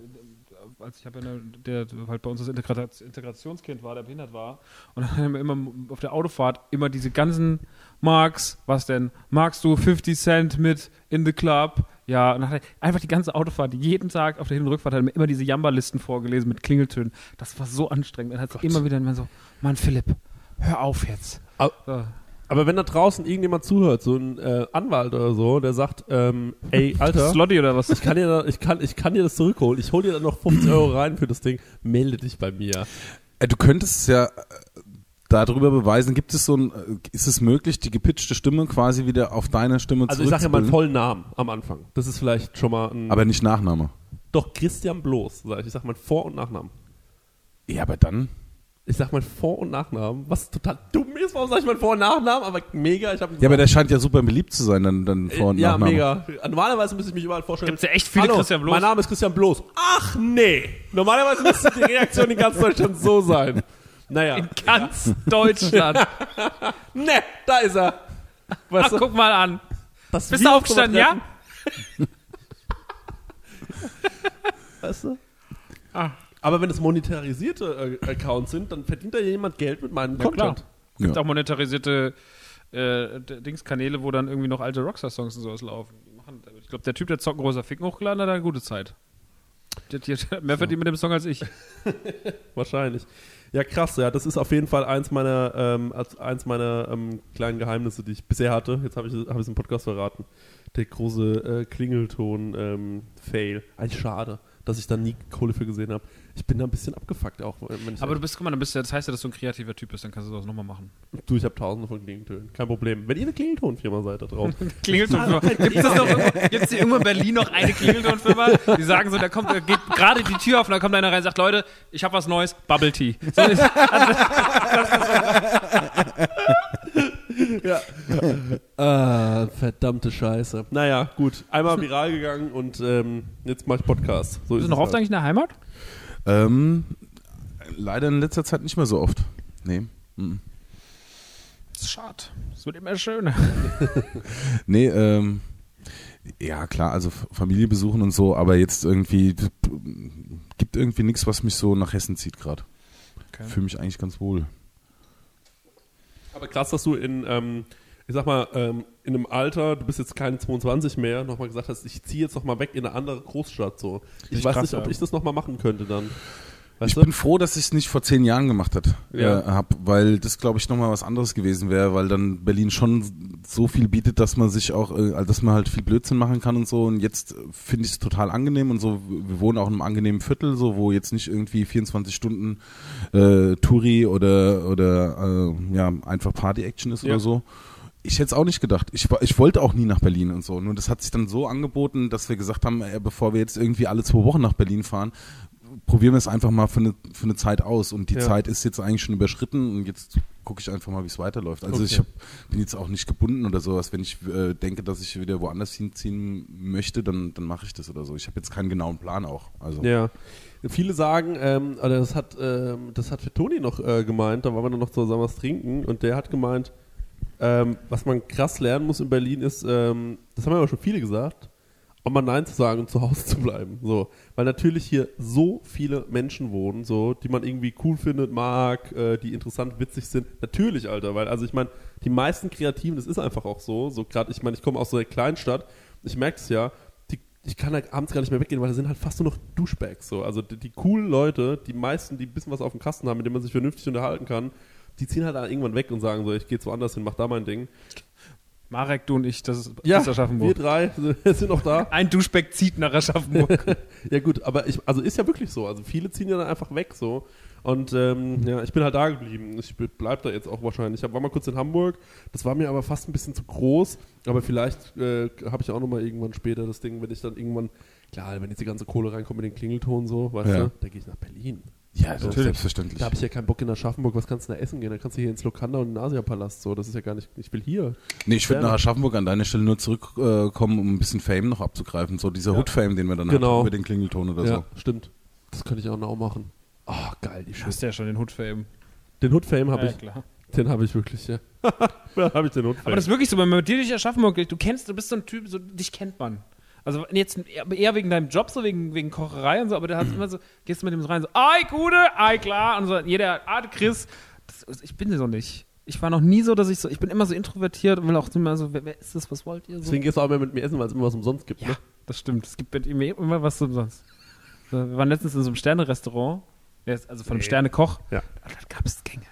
der halt bei uns das Integrationskind war, der behindert war. Und dann haben wir immer auf der Autofahrt immer diese ganzen Marks, was denn? Magst du 50 Cent mit in the club? Ja, und dann hat er einfach die ganze Autofahrt, jeden Tag auf der Hin- und Rückfahrt, hat er mir immer diese Jamba-Listen vorgelesen mit Klingeltönen. Das war so anstrengend. Dann hat es immer wieder so, Mann, Philipp, hör auf jetzt.
Aber wenn da draußen irgendjemand zuhört, so ein Anwalt oder so, der sagt, ey, Alter,
Slotty oder was?
ich kann dir das zurückholen, ich hol dir dann noch 50 Euro rein für das Ding, melde dich bei mir.
Du könntest es ja darüber beweisen, ist es möglich, die gepitchte Stimme quasi wieder auf deine Stimme
Also ich sage ja meinen
zurückzubilden?
vollen Namen am Anfang. Das ist vielleicht schon mal ein...
Aber nicht Nachname.
Doch, Christian Bloß, sag ich. Ich sag meinen Vor- und Nachnamen.
Ja, aber dann...
Ich sag meinen Vor- und Nachnamen, was total dumm ist. Warum sag ich meinen Vor- und Nachnamen? Aber mega,
Ja, aber der scheint ja super beliebt zu sein, dann Vor- und
ja,
Nachname.
mega. Normalerweise müsste ich mich überall vorstellen.
Gibt's ja echt viele
Hallo,
Christian Bloß.
mein Name ist Christian Bloß. Ach nee. Normalerweise müsste die Reaktion in ganz Deutschland so sein. Naja.
In ganz Deutschland.
Ne, da ist er. Weißt du,
Guck mal an.
das
Bist du aufgestanden, ja?
Weißt du? Aber wenn es monetarisierte Accounts sind, dann verdient da jemand Geld mit meinem
Ja, klar.
Content.
Es gibt auch monetarisierte Kanäle, wo dann irgendwie noch alte Rockstar-Songs und sowas laufen. Ich glaube, der Typ, der Zockenrosa Ficken hochgeladen hat, eine gute Zeit. Der hat mehr verdient mit dem Song als ich.
Wahrscheinlich. Ja, krass, ja. Das ist auf jeden Fall eins meiner kleinen Geheimnisse, die ich bisher hatte. Jetzt habe ich es im Podcast verraten. Der große Klingelton-Fail. Eigentlich schade, dass ich da nie Kohle für gesehen habe. Ich bin da ein bisschen abgefuckt auch.
Aber das heißt ja, dass du ein kreativer Typ bist, dann kannst du sowas nochmal machen.
Du, ich habe tausende von Klingeltönen. Kein Problem. Wenn ihr eine Klingeltonfirma seid da drauf.
Klingeltonfirma. Gibt es hier irgendwo in Berlin noch eine Klingeltonfirma? Die sagen so, da geht gerade die Tür auf und da kommt einer rein und sagt, Leute, ich habe was Neues, Bubble Tea. So ist,
ja. Verdammte Scheiße. Naja, gut. Einmal viral gegangen und jetzt mache ich Podcast. So
bist du noch oft eigentlich in der Heimat?
Leider in letzter Zeit nicht mehr so oft. Nee.
Das ist schade. Es wird immer schöner.
Nee, ja klar, also Familie besuchen und so, aber jetzt irgendwie gibt irgendwie nichts, was mich so nach Hessen zieht gerade. Okay. Fühle mich eigentlich ganz wohl.
Aber krass, dass du in einem Alter, du bist jetzt keine 22 mehr, nochmal gesagt hast, ich ziehe jetzt nochmal weg in eine andere Großstadt. So. Ich weiß nicht, ob ich das nochmal machen könnte dann. Weißt du?
Bin froh, dass ich es nicht vor 10 Jahren gemacht habe, weil das, glaube ich, nochmal was anderes gewesen wäre, weil dann Berlin schon so viel bietet, dass man sich auch, dass man halt viel Blödsinn machen kann und so. Und jetzt finde ich es total angenehm und so. Wir wohnen auch in einem angenehmen Viertel, so wo jetzt nicht irgendwie 24 Stunden Touri oder einfach Party-Action ist oder so. Ich hätte es auch nicht gedacht. Ich wollte auch nie nach Berlin und so. Nur das hat sich dann so angeboten, dass wir gesagt haben, bevor wir jetzt irgendwie alle 2 Wochen nach Berlin fahren, probieren wir es einfach mal für eine Zeit aus. Und die Zeit ist jetzt eigentlich schon überschritten und jetzt gucke ich einfach mal, wie es weiterläuft. Also ich bin jetzt auch nicht gebunden oder sowas. Wenn ich denke, dass ich wieder woanders hinziehen möchte, dann mache ich das oder so. Ich habe jetzt keinen genauen Plan auch. Also. Ja.
Viele sagen, das hat für Toni noch gemeint, da waren wir dann noch zusammen was trinken und der hat gemeint, was man krass lernen muss in Berlin ist, das haben ja aber schon viele gesagt, auch mal Nein zu sagen und zu Hause zu bleiben. So. Weil natürlich hier so viele Menschen wohnen, so, die man irgendwie cool findet, mag, die interessant, witzig sind. Natürlich, Alter, weil, also ich meine, die meisten Kreativen, das ist einfach auch so gerade, ich meine, ich komme aus so einer Kleinstadt, ich merke es ja, ich kann halt abends gar nicht mehr weggehen, weil da sind halt fast nur noch Douchebags, so. Also die coolen Leute, die meisten, die ein bisschen was auf dem Kasten haben, mit denen man sich vernünftig unterhalten kann, die ziehen halt irgendwann weg und sagen so, ich gehe jetzt woanders hin, mach da mein Ding.
Marek, du und ich, das ist
Aschaffenburg. Wir 3 sind noch da.
Ein Duschback zieht nach Aschaffenburg.
Ja gut, aber ist ja wirklich so. Also viele ziehen ja dann einfach weg so. Und ich bin halt da geblieben. Ich bleib da jetzt auch wahrscheinlich. Ich war mal kurz in Hamburg. Das war mir aber fast ein bisschen zu groß. Aber vielleicht habe ich auch noch mal irgendwann später das Ding, wenn ich dann irgendwann, klar, wenn jetzt die ganze Kohle reinkommt mit den Klingelton so, weißt du, dann gehe ich nach Berlin.
Ja, das ist selbstverständlich.
Da habe ich ja keinen Bock in Aschaffenburg, was kannst du da essen gehen? Da kannst du hier ins Lokanda und in den Asiapalast, so, das ist ja gar nicht, ich will hier.
Nee, ich würde nach Aschaffenburg an deiner Stelle nur zurückkommen, um ein bisschen Fame noch abzugreifen, so dieser Hood-Fame, den wir dann hatten über den Klingelton oder so.
Ja, stimmt. Das könnte ich auch noch machen. Oh, geil, die
Du hast ja schon den Hood-Fame.
Den Hood-Fame habe ich.
Klar.
Den habe ich wirklich, ja. Da habe ich den Hood-Fame.
Aber das ist wirklich so, wenn man mit dir durch Aschaffenburg geht, du bist so ein Typ, so, dich kennt man. Also jetzt eher wegen deinem Job, so wegen Kocherei und so, aber der hat immer so, gehst du mit dem so rein, so, ei, Gude, ei, klar, und so, jeder, Chris, ich bin so nicht. Ich war noch nie so, ich bin immer so introvertiert und will auch immer so, wer ist das, was wollt ihr so?
Deswegen gehst du auch immer mit mir essen, weil es immer was umsonst gibt,
ja,
ne?
Das stimmt, es gibt immer was umsonst. So, wir waren letztens in so einem Sterne-Restaurant, also von einem Sternekoch, da gab es Gänge.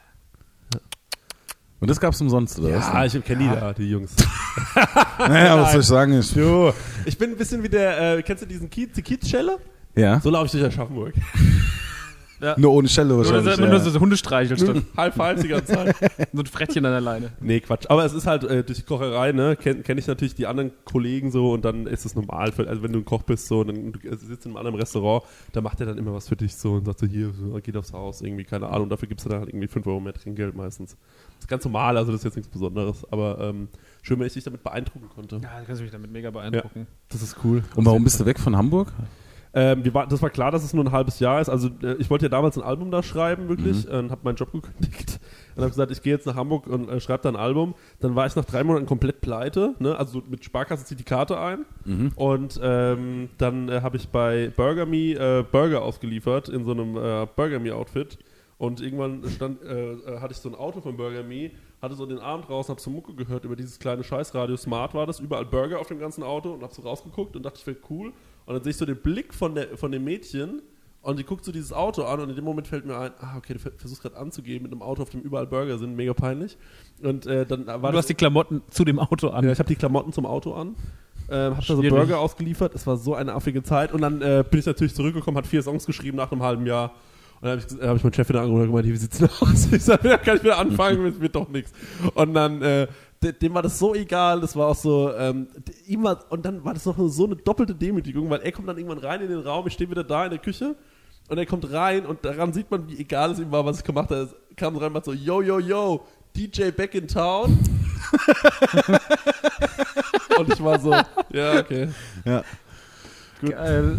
Und das gab's umsonst, oder was?
Ja, ich kenne die Jungs.
Naja, was soll ich sagen?
Ich bin ein bisschen wie der, kennst du die Kiezschelle?
Ja.
So laufe ich durch Aschaffenburg.
Ja.
Nur ohne Schelle wahrscheinlich.
Nur so Hundestreichel.
Halb die ganze Zeit.
So ein Frettchen an der Leine.
Nee, Quatsch. Aber es ist halt durch Kocherei, ne, kenn ich natürlich die anderen Kollegen so und dann ist es normal. Also wenn du ein Koch bist so und dann du sitzt in einem anderen Restaurant, da macht er dann immer was für dich so und sagt so, hier, so, geht aufs Haus, irgendwie, keine Ahnung. Dafür gibst du dann halt irgendwie 5 Euro mehr Trinkgeld meistens. Das ist ganz normal, also das ist jetzt nichts Besonderes. Aber schön, wenn ich dich damit beeindrucken konnte.
Ja, da kannst du mich damit mega beeindrucken.
Ja, das ist cool.
Und warum bist du weg von Hamburg?
Das war klar, dass es nur ein halbes Jahr ist. Also ich wollte ja damals ein Album da schreiben, wirklich, und habe meinen Job gekündigt. Und habe gesagt, ich gehe jetzt nach Hamburg und schreibe da ein Album. Dann war ich nach 3 Monaten komplett pleite, ne? Also mit Sparkasse zieht die Karte ein. Und dann habe ich bei Burger Me Burger ausgeliefert in so einem Burger Me Outfit. Und irgendwann hatte ich so ein Auto von Burger Me, hatte so den Abend raus, hab so Mucke gehört über dieses kleine Scheißradio, Smart war das, überall Burger auf dem ganzen Auto und hab so rausgeguckt und dachte, ich wäre cool. Und dann sehe ich so den Blick von dem Mädchen und die guckt so dieses Auto an und in dem Moment fällt mir ein, okay, du versuchst gerade anzugeben mit einem Auto, auf dem überall Burger sind, mega peinlich. Und dann war
du hast die Klamotten zu dem Auto an.
Ja, ich habe die Klamotten zum Auto an. Hab da so Burger ausgeliefert, es war so eine affige Zeit und dann bin ich natürlich zurückgekommen, hat 4 Songs geschrieben nach einem halben Jahr. Und dann hab ich meinen Chef wieder angerufen und gemeint, wie sieht's denn aus? Ich sag, da kann ich wieder anfangen, es wird doch nichts. Und dann, dem war das so egal, das war auch so, und dann war das noch so eine doppelte Demütigung, weil er kommt dann irgendwann rein in den Raum, ich stehe wieder da in der Küche und er kommt rein und daran sieht man, wie egal es ihm war, was ich gemacht habe. Er kam rein und macht so, yo, DJ back in town. Und ich war so, ja, okay.
Ja.
Geil.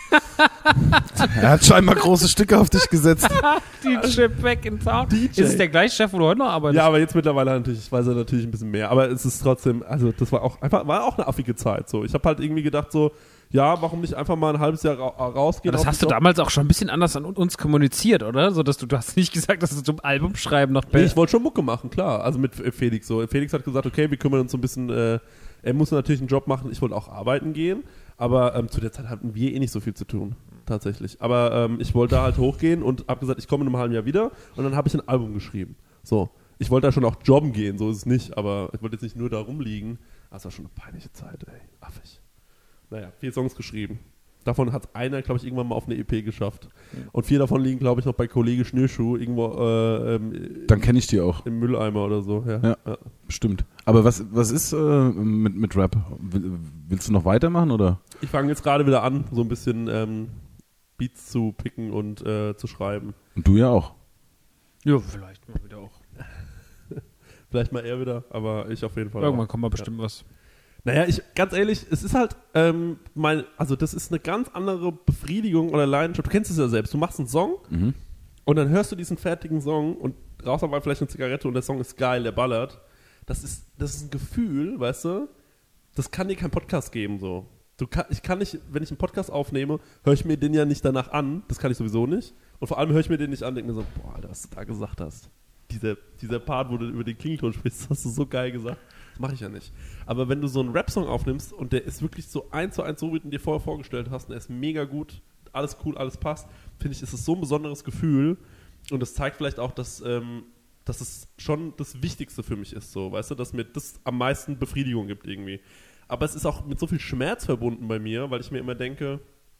Er hat scheinbar große Stücke auf dich gesetzt.
DJ back in town. Ist es der gleiche Chef, wo du heute noch arbeitest?
Ja, aber jetzt mittlerweile natürlich, weiß er natürlich ein bisschen mehr. Aber es ist trotzdem, also das war auch eine affige Zeit. So. Ich habe halt irgendwie gedacht so, ja, warum nicht einfach mal ein halbes Jahr rausgehen?
Aber das hast du damals auch schon ein bisschen anders an uns kommuniziert, oder? So, dass du hast nicht gesagt, dass du zum Album schreiben noch
Nee, ich wollte schon Mucke machen, klar. Also mit Felix so. Felix hat gesagt, okay, wir kümmern uns so ein bisschen, er muss natürlich einen Job machen, ich wollte auch arbeiten gehen. Aber zu der Zeit hatten wir nicht so viel zu tun, tatsächlich. Aber ich wollte da halt hochgehen und habe gesagt, ich komme in einem halben Jahr wieder. Und dann habe ich ein Album geschrieben. So, ich wollte da schon auch jobben gehen, so ist es nicht. Aber ich wollte jetzt nicht nur da rumliegen. Das war schon eine peinliche Zeit, ey. Affig. Naja, 4 Songs geschrieben. Davon hat einer, glaube ich, irgendwann mal auf eine EP geschafft. Und 4 davon liegen, glaube ich, noch bei Kollege Schnürschuh irgendwo
dann kenne ich die auch.
Im Mülleimer oder so. Ja.
Stimmt. Aber was ist mit Rap? Willst du noch weitermachen, oder?
Ich fange jetzt gerade wieder an, so ein bisschen Beats zu picken und zu schreiben.
Und du ja auch.
Ja, vielleicht mal wieder auch.
Vielleicht mal er wieder, aber ich auf jeden Fall
Irgendwann
auch.
kommt mal bestimmt was.
Naja, ganz ehrlich, es ist halt, also das ist eine ganz andere Befriedigung oder Leidenschaft. Du kennst es ja selbst. Du machst einen Song und dann hörst du diesen fertigen Song und rauchst aber vielleicht eine Zigarette und der Song ist geil, der ballert. Das ist ein Gefühl, weißt du, das kann dir kein Podcast geben, so. Ich kann nicht, wenn ich einen Podcast aufnehme, höre ich mir den ja nicht danach an, das kann ich sowieso nicht. Und vor allem höre ich mir den nicht an und denke mir so, boah, Alter, was du da gesagt hast. Dieser Part, wo du über den Klingelton sprichst, das hast du so geil gesagt. Das mache ich ja nicht. Aber wenn du so einen Rap-Song aufnimmst und der ist wirklich so 1:1 so, wie du dir vorher vorgestellt hast und er ist mega gut, alles cool, alles passt, finde ich, ist es so ein besonderes Gefühl und das zeigt vielleicht auch, dass es schon das Wichtigste für mich ist, so, weißt du, dass mir das am meisten Befriedigung gibt irgendwie. Aber es ist auch mit so viel Schmerz verbunden bei mir, weil ich mir immer denke,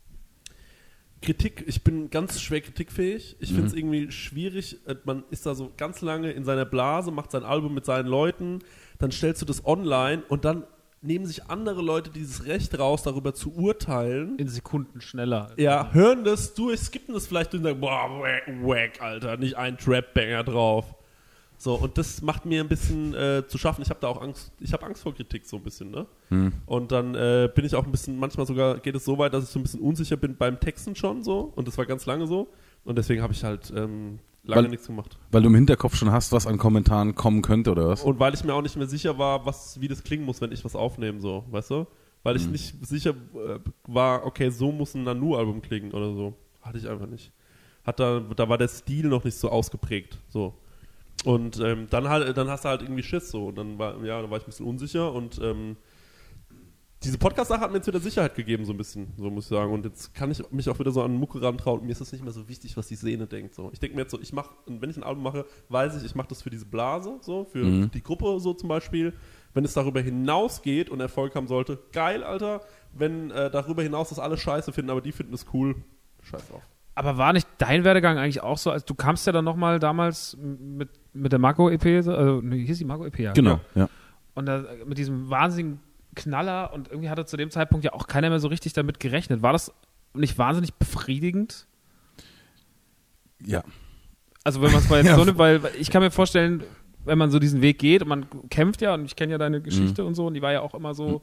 Kritik, ich bin ganz schwer kritikfähig. Ich finde es irgendwie schwierig. Man ist da so ganz lange in seiner Blase, macht sein Album mit seinen Leuten, dann stellst du das online und dann nehmen sich andere Leute dieses Recht raus, darüber zu urteilen.
In Sekunden schneller.
Ja, hören das, skippen das vielleicht und sagen, boah, wack, Alter, nicht ein Trap-Banger drauf. So, und das macht mir ein bisschen zu schaffen. Ich habe da auch Angst, Angst vor Kritik so ein bisschen, ne? Und dann bin ich auch ein bisschen, manchmal sogar geht es so weit, dass ich so ein bisschen unsicher bin beim Texten schon so. Und das war ganz lange so. Und deswegen habe ich halt lange nichts gemacht.
Weil du im Hinterkopf schon hast, was an Kommentaren kommen könnte, oder was?
Und weil ich mir auch nicht mehr sicher war, wie das klingen muss, wenn ich was aufnehme, so, weißt du? Weil ich nicht sicher war, okay, so muss ein Nanu-Album klingen oder so. Hatte ich einfach nicht. Da war der Stil noch nicht so ausgeprägt, so. Und dann hast du halt irgendwie Schiss, so. Und dann war ich ein bisschen unsicher und diese Podcast-Sache hat mir jetzt wieder Sicherheit gegeben, so ein bisschen, so muss ich sagen. Und jetzt kann ich mich auch wieder so an Mucke rantrauen. Mir ist das nicht mehr so wichtig, was die Szene denkt. So. Ich denke mir jetzt so, wenn ich ein Album mache, weiß ich mache das für diese Blase, so, für die Gruppe so zum Beispiel. Wenn es darüber hinausgeht und Erfolg haben sollte, geil, Alter. Wenn darüber hinaus das alle scheiße finden, aber die finden es cool, scheiß drauf.
Aber war nicht dein Werdegang eigentlich auch so? Also du kamst ja dann nochmal damals mit der Marco-EP, also hieß die Marco-EP, ja.
Genau, ja.
Und mit diesem wahnsinnigen Knaller und irgendwie hatte zu dem Zeitpunkt ja auch keiner mehr so richtig damit gerechnet. War das nicht wahnsinnig befriedigend?
Ja.
Also wenn man es mal jetzt so nimmt, weil ich kann mir vorstellen, wenn man so diesen Weg geht und man kämpft ja und ich kenne ja deine Geschichte und so und die war ja auch immer so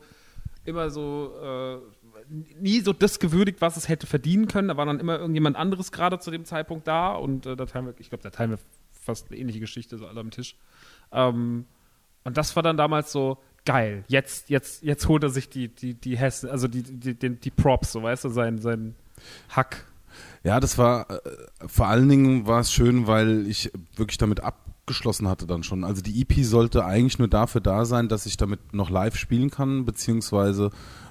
nie so das gewürdigt, was es hätte verdienen können. Da war dann immer irgendjemand anderes gerade zu dem Zeitpunkt da und da teilen wir fast eine ähnliche Geschichte so alle am Tisch. Und das war dann damals so geil. Jetzt holt er sich die Hessen, also die Props, so weißt du, sein Hack.
Ja, das war, vor allen Dingen war es schön, weil ich wirklich damit abgeschlossen hatte dann schon. Also die EP sollte eigentlich nur dafür da sein, dass ich damit noch live spielen kann, beziehungsweise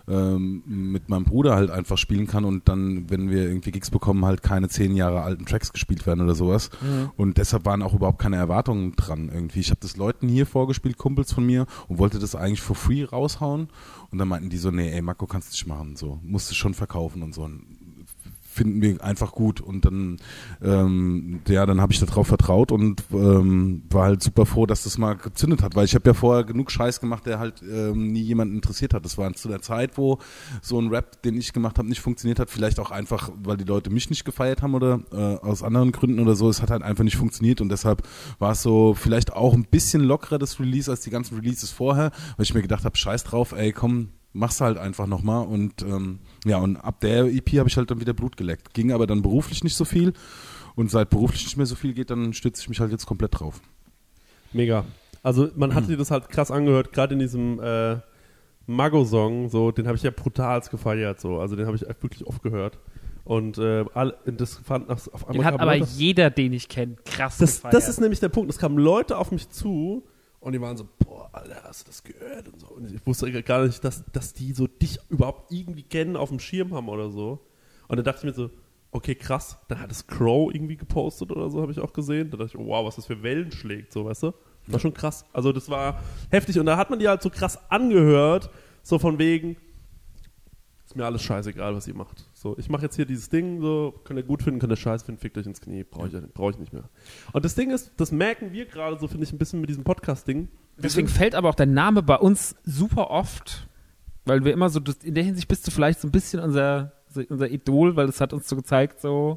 mit meinem Bruder halt einfach spielen kann und dann, wenn wir irgendwie Gigs bekommen, halt keine 10 Jahre alten Tracks gespielt werden oder sowas. Und deshalb waren auch überhaupt keine Erwartungen dran irgendwie. Ich habe das Leuten hier vorgespielt, Kumpels von mir, und wollte das eigentlich for free raushauen und dann meinten die so, nee, ey Marco, kannst du nicht machen, so, musst du schon verkaufen und so. Und finden wir einfach gut und dann dann habe ich darauf vertraut und war halt super froh, dass das mal gezündet hat, weil ich habe ja vorher genug Scheiß gemacht, der halt nie jemanden interessiert hat. Das war zu der Zeit, wo so ein Rap, den ich gemacht habe, nicht funktioniert hat, vielleicht auch einfach, weil die Leute mich nicht gefeiert haben oder aus anderen Gründen oder so. Es hat halt einfach nicht funktioniert und deshalb war es so vielleicht auch ein bisschen lockerer das Release als die ganzen Releases vorher, weil ich mir gedacht habe, scheiß drauf, ey, komm, mach's halt einfach nochmal und und ab der EP habe ich halt dann wieder Blut geleckt. Ging aber dann beruflich nicht so viel und seit beruflich nicht mehr so viel geht, dann stütze ich mich halt jetzt komplett drauf.
Mega. Also man hat sich das halt krass angehört, gerade in diesem Mago-Song, so, den habe ich ja brutal gefeiert, so. Also den habe ich wirklich oft gehört. Und das fand auf einmal.
Den hat aber jeder, den ich kenne, krass gefeiert.
Das ist nämlich der Punkt. Es kamen Leute auf mich zu und die waren so, boah, Alter, hast du das gehört? Und so. Und ich wusste gar nicht, dass die so dich überhaupt irgendwie kennen, auf dem Schirm haben oder so. Und dann dachte ich mir so, okay, krass. Dann hat es Crow irgendwie gepostet oder so, habe ich auch gesehen. Da dachte ich, wow, was das für Wellen schlägt, so, weißt du? Das war schon krass. Also das war heftig. Und da hat man die halt so krass angehört, so von wegen, ist mir alles scheißegal, was ihr macht. So, ich mache jetzt hier dieses Ding, so, könnt ihr gut finden, könnt ihr scheiße finden, fickt euch ins Knie, brauche ich nicht mehr. Und das Ding ist, das merken wir gerade so, finde ich, ein bisschen mit diesem Podcast-Ding.
Deswegen fällt aber auch dein Name bei uns super oft, weil wir immer so, in der Hinsicht bist du vielleicht so ein bisschen unser Idol, weil das hat uns so gezeigt, so,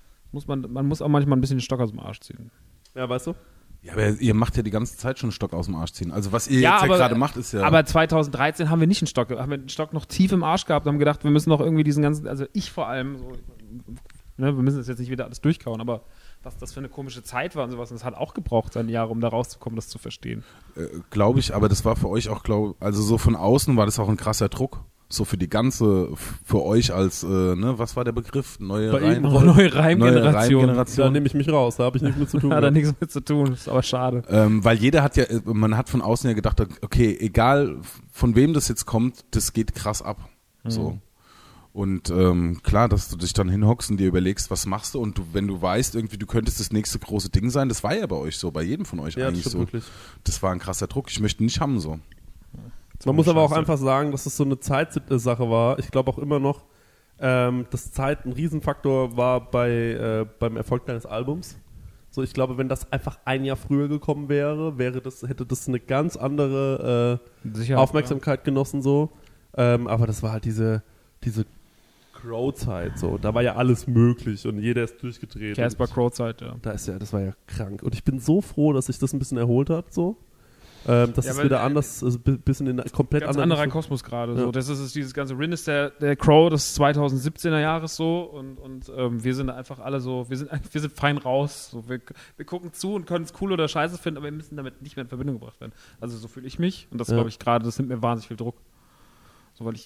man muss auch manchmal ein bisschen den Stock aus dem Arsch ziehen.
Ja, weißt du?
Ja, aber ihr macht ja die ganze Zeit schon einen Stock aus dem Arsch ziehen. Also was ihr jetzt gerade macht, ist ja...
Aber 2013 haben wir nicht einen Stock, haben wir den Stock noch tief im Arsch gehabt und haben gedacht, wir müssen noch irgendwie diesen ganzen, also ich vor allem, so, ne, wir müssen das jetzt nicht wieder alles durchkauen, aber was das für eine komische Zeit war und sowas, und das hat auch gebraucht, seine Jahre, um da rauszukommen, das zu verstehen.
Glaube ich, aber das war für euch auch, also so von außen war das auch ein krasser Druck. So für für euch als, was war der Begriff? Neue
Reimgeneration.
Da nehme ich mich raus, da habe ich nichts mit zu tun.
Hat da nichts mit zu tun, ist aber schade.
Weil man hat von außen ja gedacht, okay, egal von wem das jetzt kommt, das geht krass ab. So. Und klar, dass du dich dann hinhockst und dir überlegst, was machst du, und wenn du weißt, irgendwie, du könntest das nächste große Ding sein, das war ja bei euch so, bei jedem von euch eigentlich so. Wirklich. Das war ein krasser Druck, ich möchte nicht haben so.
Man muss aber auch einfach sagen, dass es so eine Zeitsache war. Ich glaube auch immer noch, dass Zeit ein Riesenfaktor war beim Erfolg deines Albums. So, ich glaube, wenn das einfach ein Jahr früher gekommen wäre, hätte das eine ganz andere Aufmerksamkeit genossen, so. Aber das war halt diese Crow-Zeit, so. Da war ja alles möglich und jeder ist durchgedreht.
Casper Crow-Zeit, ja.
Das war ja krank. Und ich bin so froh, dass sich das ein bisschen erholt hat, so. Das ist wieder anders, also ein bisschen in komplett
ganz anderer Kosmos gerade. So. Das ist dieses ganze Rin ist der Crow des 2017er Jahres so und wir sind einfach alle so, wir sind fein raus. So. Wir gucken zu und können es cool oder scheiße finden, aber wir müssen damit nicht mehr in Verbindung gebracht werden. Also so fühle ich mich und das glaube ich gerade, das nimmt mir wahnsinnig viel Druck. So, weil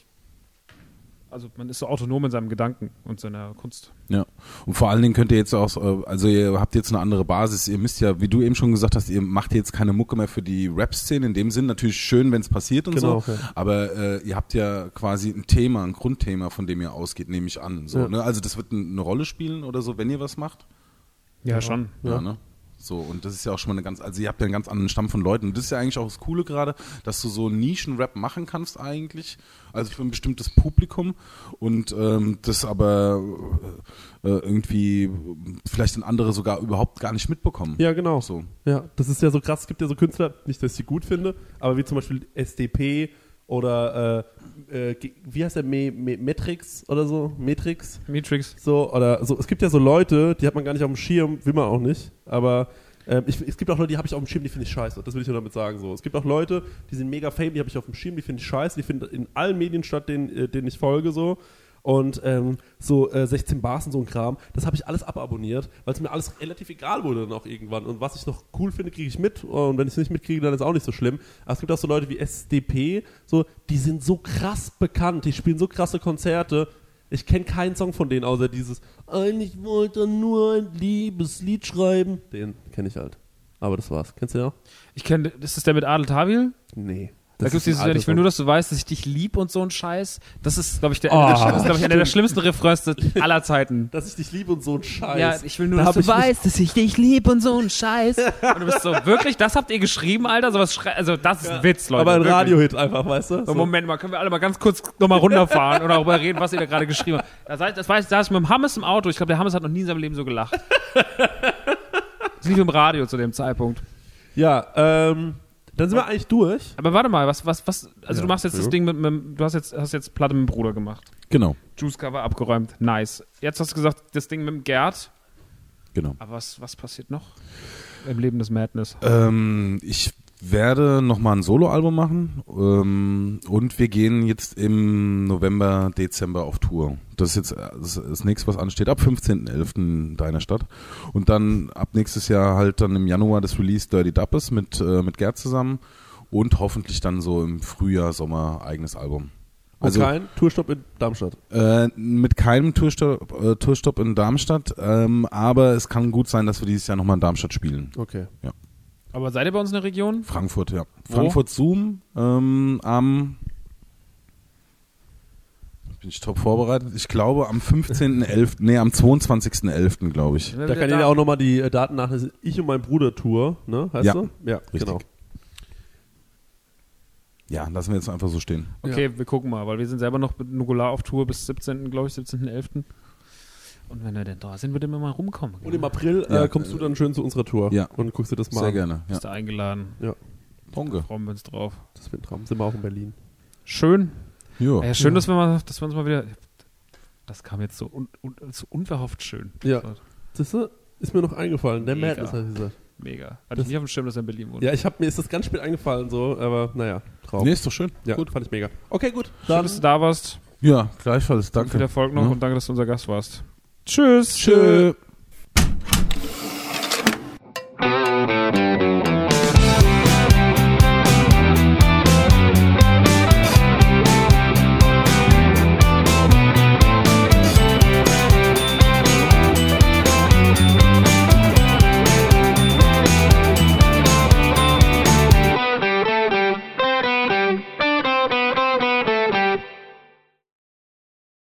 also man ist so autonom in seinem Gedanken und seiner Kunst.
Ja, und vor allen Dingen könnt ihr jetzt auch, also ihr habt jetzt eine andere Basis, ihr müsst ja, wie du eben schon gesagt hast, ihr macht jetzt keine Mucke mehr für die Rap-Szene, in dem Sinn natürlich schön, wenn es passiert und so, aber ihr habt ja quasi ein Thema, ein Grundthema, von dem ihr ausgeht, nehme ich an. So, ne? Also das wird eine Rolle spielen oder so, wenn ihr was macht?
Ja, schon.
Ja, ne? So, und das ist ja auch schon mal also ihr habt ja einen ganz anderen Stamm von Leuten. Und das ist ja eigentlich auch das Coole gerade, dass du so Nischen-Rap machen kannst eigentlich, also für ein bestimmtes Publikum und das aber irgendwie vielleicht andere sogar überhaupt gar nicht mitbekommen.
Ja, genau.
So.
Ja, das ist ja so krass. Es gibt ja so Künstler, nicht, dass ich sie gut finde, aber wie zum Beispiel SDP oder wie heißt der, Matrix oder so? Matrix. So, oder so. Es gibt ja so Leute, die hat man gar nicht auf dem Schirm, will man auch nicht, aber es gibt auch Leute, die habe ich auf dem Schirm, die finde ich scheiße. Das will ich nur damit sagen. So. Es gibt auch Leute, die sind mega fame, die habe ich auf dem Schirm, die finde ich scheiße, die finden in allen Medien statt, denen ich folge, so. Und 16 Bars und so ein Kram, das habe ich alles ababonniert, weil es mir alles relativ egal wurde dann auch irgendwann. Und was ich noch cool finde, kriege ich mit. Und wenn ich es nicht mitkriege, dann ist es auch nicht so schlimm. Aber es gibt auch so Leute wie SDP, so, die sind so krass bekannt, die spielen so krasse Konzerte. Ich kenne keinen Song von denen, außer dieses "Eigentlich wollte nur ein Liebeslied schreiben". Den kenne ich halt. Aber das war's. Kennst du den auch?
Ist das der mit Adel Tawil?
Nee.
Da gibt's dieses, ich will nur, dass du weißt, dass ich dich lieb und so ein Scheiß. Das ist, glaube ich, einer der schlimmsten Refrains aller Zeiten.
Dass ich dich lieb und so ein Scheiß.
Ja, ich will nur, dass du weißt, dass ich dich lieb und so ein Scheiß. Und du bist so, wirklich, das habt ihr geschrieben, Alter? Also das ist ein Witz, Leute.
Aber ein Radiohit einfach, weißt du?
So, Moment mal, können wir alle mal ganz kurz nochmal runterfahren und darüber reden, was ihr da gerade geschrieben habt. Da saß ich mit dem Hammes im Auto. Ich glaube, der Hammes hat noch nie in seinem Leben so gelacht. Das lief im Radio zu dem Zeitpunkt.
Ja, dann sind wir eigentlich durch.
Aber warte mal, also du machst jetzt das Ding du hast jetzt Platte mit dem Bruder gemacht.
Genau.
Juice-Cover abgeräumt, nice. Jetzt hast du gesagt, das Ding mit dem Gerd.
Genau.
Aber was passiert noch im Leben des Madness?
Ich werde nochmal ein Soloalbum machen und wir gehen jetzt im November, Dezember auf Tour. Das ist jetzt das nächste, was ansteht, ab 15.11. in deiner Stadt. Und dann ab nächstes Jahr halt dann im Januar das Release Dirty Duppes mit Gerd zusammen und hoffentlich dann so im Frühjahr, Sommer eigenes Album.
Also kein Tourstopp in Darmstadt?
Mit keinem Tourstopp in Darmstadt, aber es kann gut sein, dass wir dieses Jahr nochmal in Darmstadt spielen.
Okay.
Ja.
Aber seid ihr bei uns in der Region?
Frankfurt, ja.
Wo?
Frankfurt Zoom am bin ich top vorbereitet. Ich glaube am 15.11., nee, am 22.11., glaube ich.
Da kann jeder auch nochmal die Daten nachlesen. Ich und mein Bruder Tour, ne? Heißt du? Ja,
richtig.
Genau.
Ja, lassen wir jetzt einfach so stehen.
Okay, wir gucken mal, weil wir sind selber noch mit Nugular auf Tour bis 17., glaube ich, 17.11. Und wenn wir denn da sind, würden wir mal rumkommen.
Und im April kommst du dann schön zu unserer Tour.
Ja.
Und guckst dir das mal
Sehr
an.
gerne.
Bist du eingeladen.
Ja.
Danke.
Freuen wir uns drauf.
Das wird ein Traum. Sind wir auch in Berlin.
Schön.
Ja.
Ja, schön, dass wir uns mal wieder... Das kam jetzt so unverhofft schön.
Ja. Das ist mir noch eingefallen. Der
Mega.
Madness hat gesagt.
Mega. Hatte ich nicht auf dem Schirm, dass er in Berlin wohnt.
Ja, mir ist das ganz spät eingefallen, so, aber naja, Traum.
Nee, ist doch schön.
Ja,
gut.
Fand ich mega. Okay, gut.
Schön, dass du da warst.
Ja, gleichfalls. Danke.
Viel Erfolg noch
Ja.
und danke, dass du unser Gast warst. Tschüss.
Tschö.